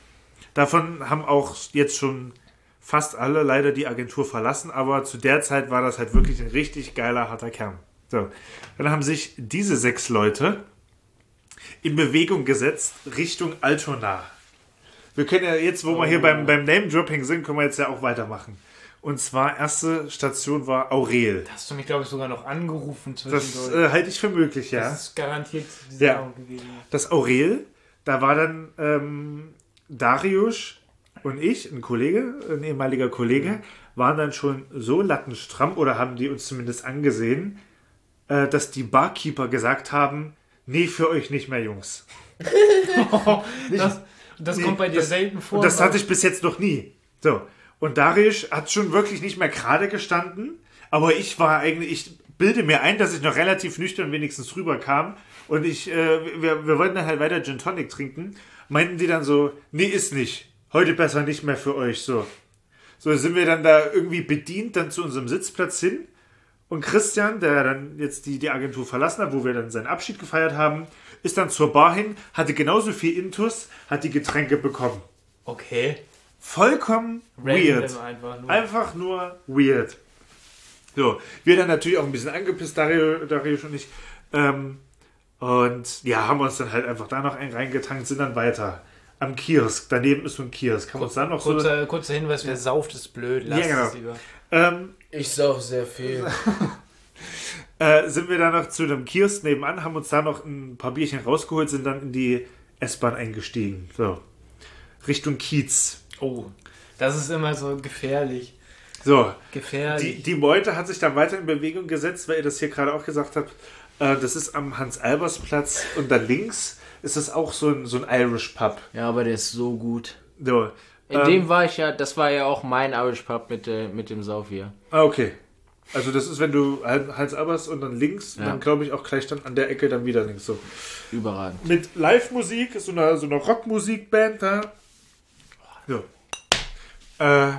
[SPEAKER 3] Davon haben auch jetzt schon fast alle leider die Agentur verlassen, aber zu der Zeit war das halt wirklich ein richtig geiler, harter Kern. So, dann haben sich diese sechs Leute in Bewegung gesetzt Richtung Altona. Wir können ja jetzt, wo oh. wir hier beim, beim Name-Dropping sind, können wir jetzt ja auch weitermachen. Und zwar, erste Station war Aurel.
[SPEAKER 2] Da hast du mich, glaube ich, sogar noch angerufen
[SPEAKER 3] zwischendurch. Das äh, halte ich für möglich, ja.
[SPEAKER 2] Das ist garantiert diese
[SPEAKER 3] ja.
[SPEAKER 2] Nahrung gewesen.
[SPEAKER 3] Das Aurel, da war dann ähm, Darius und ich, ein Kollege, ein ehemaliger Kollege, waren dann schon so lattenstramm oder haben die uns zumindest angesehen, äh, dass die Barkeeper gesagt haben, nee, für euch nicht mehr, Jungs.
[SPEAKER 2] oh, das das nee, kommt bei dir
[SPEAKER 3] das,
[SPEAKER 2] selten vor.
[SPEAKER 3] Und das hatte ich bis jetzt noch nie. So. Und Darius hat schon wirklich nicht mehr gerade gestanden, aber ich war eigentlich, ich bilde mir ein, dass ich noch relativ nüchtern wenigstens rüberkam und ich, äh, wir, wir wollten dann halt weiter Gin Tonic trinken, meinten die dann so, nee, ist nicht. Heute besser nicht mehr für euch, so. So sind wir dann da irgendwie bedient, dann zu unserem Sitzplatz hin. Und Christian, der dann jetzt die, die Agentur verlassen hat, wo wir dann seinen Abschied gefeiert haben, ist dann zur Bar hin, hatte genauso viel Intus, hat die Getränke bekommen.
[SPEAKER 2] Okay.
[SPEAKER 3] Vollkommen
[SPEAKER 2] Random
[SPEAKER 3] weird.
[SPEAKER 2] Einfach nur.
[SPEAKER 3] einfach nur weird. So, wir dann natürlich auch ein bisschen angepisst, Dario, Darius und ich. Ähm, und ja, haben uns dann halt einfach da noch einen reingetankt, sind dann weiter. Am Kiosk, daneben ist so ein Kiosk. Kann man uns dann noch
[SPEAKER 2] kurzer,
[SPEAKER 3] so...
[SPEAKER 2] kurzer Hinweis, wer sauft, ist blöd. Lass
[SPEAKER 3] ja, genau.
[SPEAKER 2] es lieber.
[SPEAKER 3] Ähm,
[SPEAKER 4] ich sauf sehr viel.
[SPEAKER 3] äh, sind wir dann noch zu einem Kiosk nebenan, haben uns da noch ein paar Bierchen rausgeholt, sind dann in die S-Bahn eingestiegen. So, Richtung Kiez.
[SPEAKER 2] Oh, das ist immer so gefährlich.
[SPEAKER 3] So,
[SPEAKER 2] gefährlich.
[SPEAKER 3] Die, die Meute hat sich dann weiter in Bewegung gesetzt, weil ihr das hier gerade auch gesagt habt. Äh, das ist am Hans-Albers-Platz und da links ist das auch so ein, so ein Irish Pub.
[SPEAKER 4] Ja, aber der ist so gut.
[SPEAKER 3] So,
[SPEAKER 4] In
[SPEAKER 3] ähm,
[SPEAKER 4] dem war ich ja, das war ja auch mein Irish Pub mit, äh, mit dem Saufbier.
[SPEAKER 3] Ah, okay. Also das ist, wenn du Hans-Albers und dann links, ja. dann glaube ich auch gleich dann an der Ecke dann wieder links. So.
[SPEAKER 4] Überragend.
[SPEAKER 3] Mit Live-Musik, so einer so eine Rockmusikband da. So. Äh,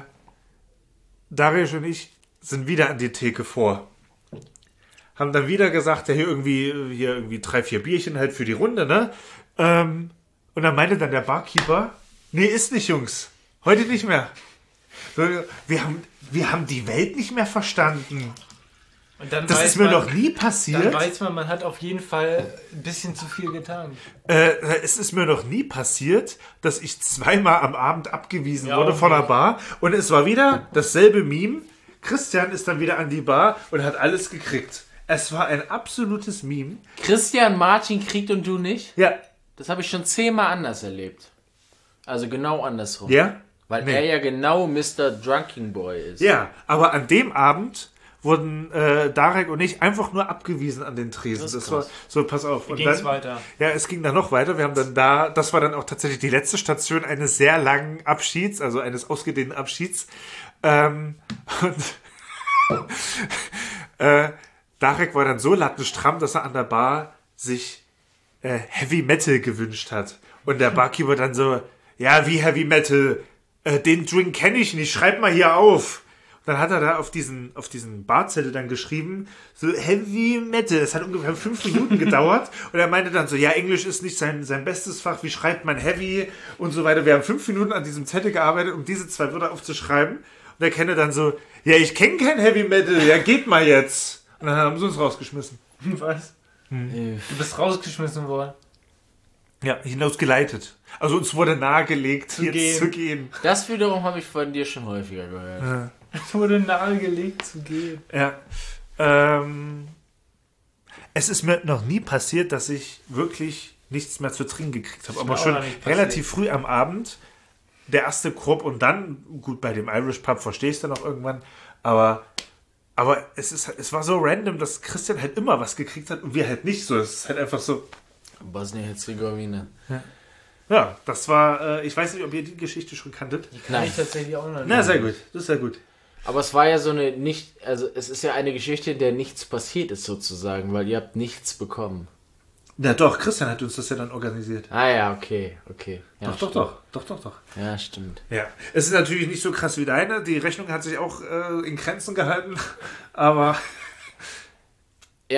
[SPEAKER 3] Darius und ich sind wieder an die Theke vor. Haben dann wieder gesagt, ja, hier irgendwie, hier irgendwie drei, vier Bierchen halt für die Runde, ne? Ähm, und dann meinte dann der Barkeeper, nee, ist nicht, Jungs. Heute nicht mehr. So, wir haben, wir haben die Welt nicht mehr verstanden.
[SPEAKER 2] Und dann
[SPEAKER 3] das
[SPEAKER 2] weiß
[SPEAKER 3] ist mir
[SPEAKER 2] man,
[SPEAKER 3] noch nie passiert.
[SPEAKER 2] Dann weiß man, man hat auf jeden Fall ein bisschen zu viel getan.
[SPEAKER 3] Äh, es ist mir noch nie passiert, dass ich zweimal am Abend abgewiesen
[SPEAKER 2] ja,
[SPEAKER 3] wurde
[SPEAKER 2] okay.
[SPEAKER 3] von der Bar. Und es war wieder dasselbe Meme. Christian ist dann wieder an die Bar und hat alles gekriegt. Es war ein absolutes Meme.
[SPEAKER 4] Christian Martin kriegt und du nicht?
[SPEAKER 3] Ja.
[SPEAKER 4] Das habe ich schon zehnmal anders erlebt. Also genau andersrum.
[SPEAKER 3] Ja?
[SPEAKER 4] Weil
[SPEAKER 3] Nee.
[SPEAKER 4] er ja genau Mister Drunking Boy ist.
[SPEAKER 3] Ja, aber an dem Abend wurden äh, Darek und ich einfach nur abgewiesen an den Tresen.
[SPEAKER 4] Das
[SPEAKER 3] Das,
[SPEAKER 4] ist
[SPEAKER 3] war
[SPEAKER 4] krass.
[SPEAKER 3] so, pass auf.
[SPEAKER 2] Wie
[SPEAKER 3] Und
[SPEAKER 2] ging's
[SPEAKER 3] dann,
[SPEAKER 2] weiter?
[SPEAKER 3] Ja, es ging dann noch weiter. Wir haben dann da, das war dann auch tatsächlich die letzte Station eines sehr langen Abschieds, also eines ausgedehnten Abschieds. Ähm, und äh, Darek war dann so lattenstramm, dass er an der Bar sich äh, Heavy Metal gewünscht hat. Und der Barkeeper dann so, ja, wie Heavy Metal? Äh, den Drink kenne ich nicht, schreib mal hier auf. Und dann hat er da auf diesen, auf diesen Barzettel dann geschrieben, so Heavy Metal. Es hat ungefähr fünf Minuten gedauert. Und er meinte dann so, ja, Englisch ist nicht sein, sein bestes Fach, wie schreibt man Heavy und so weiter. Wir haben fünf Minuten an diesem Zettel gearbeitet, um diese zwei Wörter aufzuschreiben. Und der Kenner dann so, ja, ich kenne kein Heavy Metal, ja, geht mal jetzt. Und dann haben sie uns rausgeschmissen.
[SPEAKER 2] Was? Hm. Du bist rausgeschmissen worden.
[SPEAKER 3] Ja, hinausgeleitet. Also uns wurde nahegelegt,
[SPEAKER 2] Zu
[SPEAKER 3] jetzt
[SPEAKER 2] gehen.
[SPEAKER 3] zu gehen.
[SPEAKER 4] Das wiederum habe ich von dir schon häufiger gehört.
[SPEAKER 3] Ja.
[SPEAKER 2] Es wurde nahegelegt zu gehen.
[SPEAKER 3] Ja. Ähm, es ist mir noch nie passiert, dass ich wirklich nichts mehr zu trinken gekriegt habe. Aber
[SPEAKER 2] mir auch
[SPEAKER 3] schon
[SPEAKER 2] noch nicht passiert.
[SPEAKER 3] relativ früh am Abend, der erste Korb und dann, gut, bei dem Irish Pub verstehe ich es dann auch irgendwann, aber, aber es, ist, es war so random, dass Christian halt immer was gekriegt hat und wir halt nicht so. Es ist halt einfach so,
[SPEAKER 4] Bosnien-Herzegowina.
[SPEAKER 3] ja, das war, äh, ich weiß nicht, ob ihr die Geschichte schon kanntet.
[SPEAKER 2] Die kann ich tatsächlich auch noch nicht.
[SPEAKER 3] Na, sehr gut, das ist sehr gut.
[SPEAKER 4] Aber es war ja so eine nicht, also es ist ja eine Geschichte, in der nichts passiert ist sozusagen, weil ihr habt nichts bekommen.
[SPEAKER 3] Ja doch, Christian hat uns das ja dann organisiert.
[SPEAKER 4] Ah ja, okay, okay. Ja,
[SPEAKER 3] doch, doch,
[SPEAKER 4] stimmt.
[SPEAKER 3] doch, doch, doch, doch.
[SPEAKER 4] Ja, stimmt.
[SPEAKER 3] Ja, es ist natürlich nicht so krass wie deine. Die Rechnung hat sich auch äh, in Grenzen gehalten, aber
[SPEAKER 4] Ja,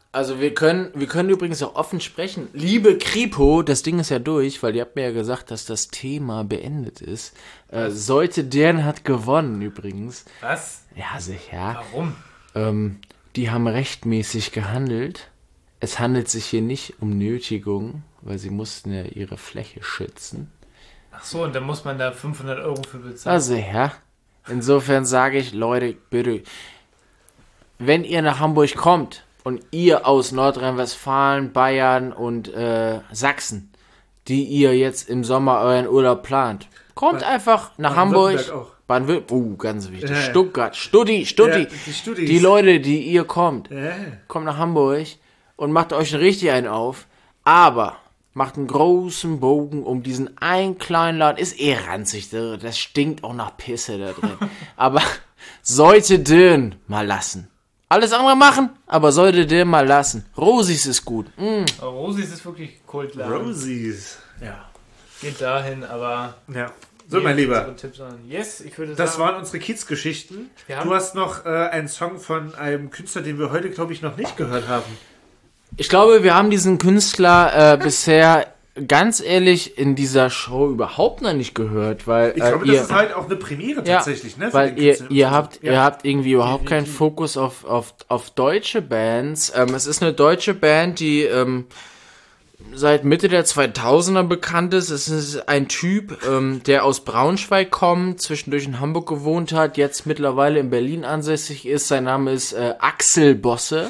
[SPEAKER 4] also wir können, wir können übrigens auch offen sprechen. Liebe Kripo, das Ding ist ja durch, weil ihr habt mir ja gesagt, dass das Thema beendet ist. Äh, Sollte deren hat gewonnen übrigens.
[SPEAKER 2] Was?
[SPEAKER 4] Ja, sicher.
[SPEAKER 2] Warum?
[SPEAKER 4] Ähm, die haben rechtmäßig gehandelt. Es handelt sich hier nicht um Nötigung, weil sie mussten ja ihre Fläche schützen.
[SPEAKER 2] Ach so, und dann muss man da fünfhundert Euro für bezahlen.
[SPEAKER 4] Also ja, insofern sage ich, Leute, bitte, wenn ihr nach Hamburg kommt und ihr aus Nordrhein-Westfalen, Bayern und äh, Sachsen, die ihr jetzt im Sommer euren Urlaub plant, kommt
[SPEAKER 3] Ba-
[SPEAKER 4] einfach nach Hamburg.
[SPEAKER 3] Baden-Württemberg auch.
[SPEAKER 4] Baden-Württemberg, uh, ganz wichtig.
[SPEAKER 3] Ja, ja.
[SPEAKER 4] Stuttgart, Studi, Studi.
[SPEAKER 3] Ja, die Studis.
[SPEAKER 4] Die Leute, die ihr kommt,
[SPEAKER 3] Ja.
[SPEAKER 4] kommt nach Hamburg und macht euch richtig einen auf, aber macht einen großen Bogen um diesen einen kleinen Laden. Ist eh ranzig, das stinkt auch nach Pisse da drin. Aber sollte den mal lassen. Alles andere machen, aber sollte den mal lassen. Rosis ist gut. Mm.
[SPEAKER 2] Aber Rosis ist wirklich Kultladen.
[SPEAKER 3] Rosies.
[SPEAKER 2] Ja. Geht dahin, aber...
[SPEAKER 3] Ja. So, mein Lieber.
[SPEAKER 2] unsere Tipps an. Yes, ich würde
[SPEAKER 3] Das
[SPEAKER 2] sagen...
[SPEAKER 3] waren unsere Kiez-Geschichten.
[SPEAKER 2] Wir haben-
[SPEAKER 3] Du hast noch äh, einen Song von einem Künstler, den wir heute, glaube ich, noch nicht gehört haben.
[SPEAKER 4] Ich glaube, wir haben diesen Künstler äh, bisher ganz ehrlich in dieser Show überhaupt noch nicht gehört, weil
[SPEAKER 3] Ich
[SPEAKER 4] äh,
[SPEAKER 3] glaube,
[SPEAKER 4] ihr,
[SPEAKER 3] das ist halt auch eine Premiere
[SPEAKER 4] ja,
[SPEAKER 3] tatsächlich, ne? für
[SPEAKER 4] weil
[SPEAKER 3] den
[SPEAKER 4] ihr,
[SPEAKER 3] Künstler.
[SPEAKER 4] ihr habt
[SPEAKER 3] Ja.
[SPEAKER 4] ihr habt irgendwie überhaupt keinen
[SPEAKER 2] Definitiv.
[SPEAKER 4] Fokus auf, auf, auf deutsche Bands. Ähm, es ist eine deutsche Band, die ähm, seit Mitte der zweitausender bekannt ist. Es ist ein Typ, ähm, der aus Braunschweig kommt, zwischendurch in Hamburg gewohnt hat, jetzt mittlerweile in Berlin ansässig ist. Sein Name ist äh, Axel Bosse.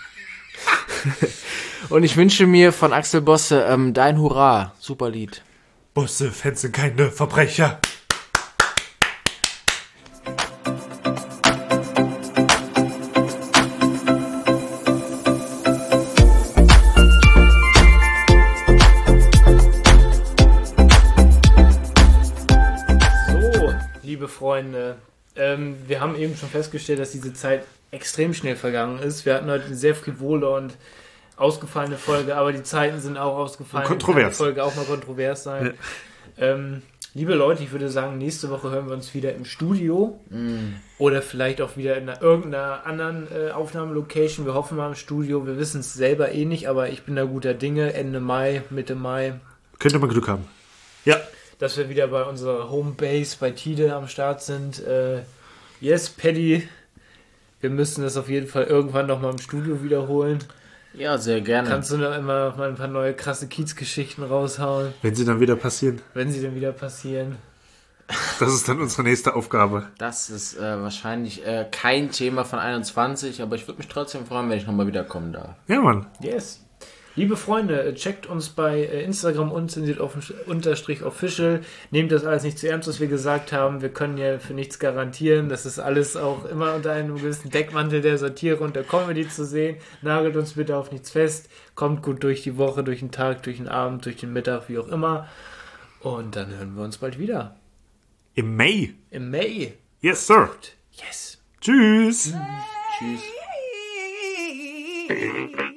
[SPEAKER 4] Und ich wünsche mir von Axel Bosse ähm, Dein Hurra. Super Lied.
[SPEAKER 3] Bosse, Fans sind keine Verbrecher.
[SPEAKER 2] So, liebe Freunde, ähm, wir haben eben schon festgestellt, dass diese Zeit extrem schnell vergangen ist. Wir hatten heute eine sehr frivole und ausgefallene Folge, aber die Zeiten sind auch ausgefallen.
[SPEAKER 3] Und kontrovers.
[SPEAKER 2] Kann die Folge auch mal kontrovers sein. Ähm, liebe Leute, ich würde sagen, nächste Woche hören wir uns wieder im Studio oder vielleicht auch wieder in einer, irgendeiner anderen äh, Aufnahmelocation. Wir hoffen mal im Studio. Wir wissen es selber eh nicht, aber ich bin da guter Dinge. Ende Mai, Mitte Mai.
[SPEAKER 3] Könnte man Glück haben. Ja.
[SPEAKER 2] Dass wir wieder bei unserer Homebase bei Tide am Start sind. Äh, yes, Paddy. Wir müssen das auf jeden Fall irgendwann nochmal im Studio wiederholen.
[SPEAKER 4] Ja, sehr gerne.
[SPEAKER 2] Kannst du noch immer noch mal ein paar neue krasse Kiez-Geschichten raushauen,
[SPEAKER 3] Wenn sie dann wieder passieren.
[SPEAKER 2] wenn sie dann wieder passieren?
[SPEAKER 3] Das ist dann unsere nächste Aufgabe.
[SPEAKER 4] Das ist äh, wahrscheinlich äh, kein Thema von einundzwanzig, aber ich würde mich trotzdem freuen, wenn ich nochmal wiederkommen darf.
[SPEAKER 3] Ja, Mann.
[SPEAKER 2] Yes. Liebe Freunde, äh, checkt uns bei äh, Instagram unzensiert unterstrich official. Nehmt das alles nicht zu ernst, was wir gesagt haben. Wir können ja für nichts garantieren. Das ist alles auch immer unter einem gewissen Deckmantel der Satire und der Comedy zu sehen. Nagelt uns bitte auf nichts fest. Kommt gut durch die Woche, durch den Tag, durch den Abend, durch den Mittag, wie auch immer. Und dann hören wir uns bald wieder.
[SPEAKER 3] Im Mai.
[SPEAKER 2] Im Mai.
[SPEAKER 3] Yes, sir.
[SPEAKER 2] Yes.
[SPEAKER 3] Tschüss.
[SPEAKER 4] Tschüss.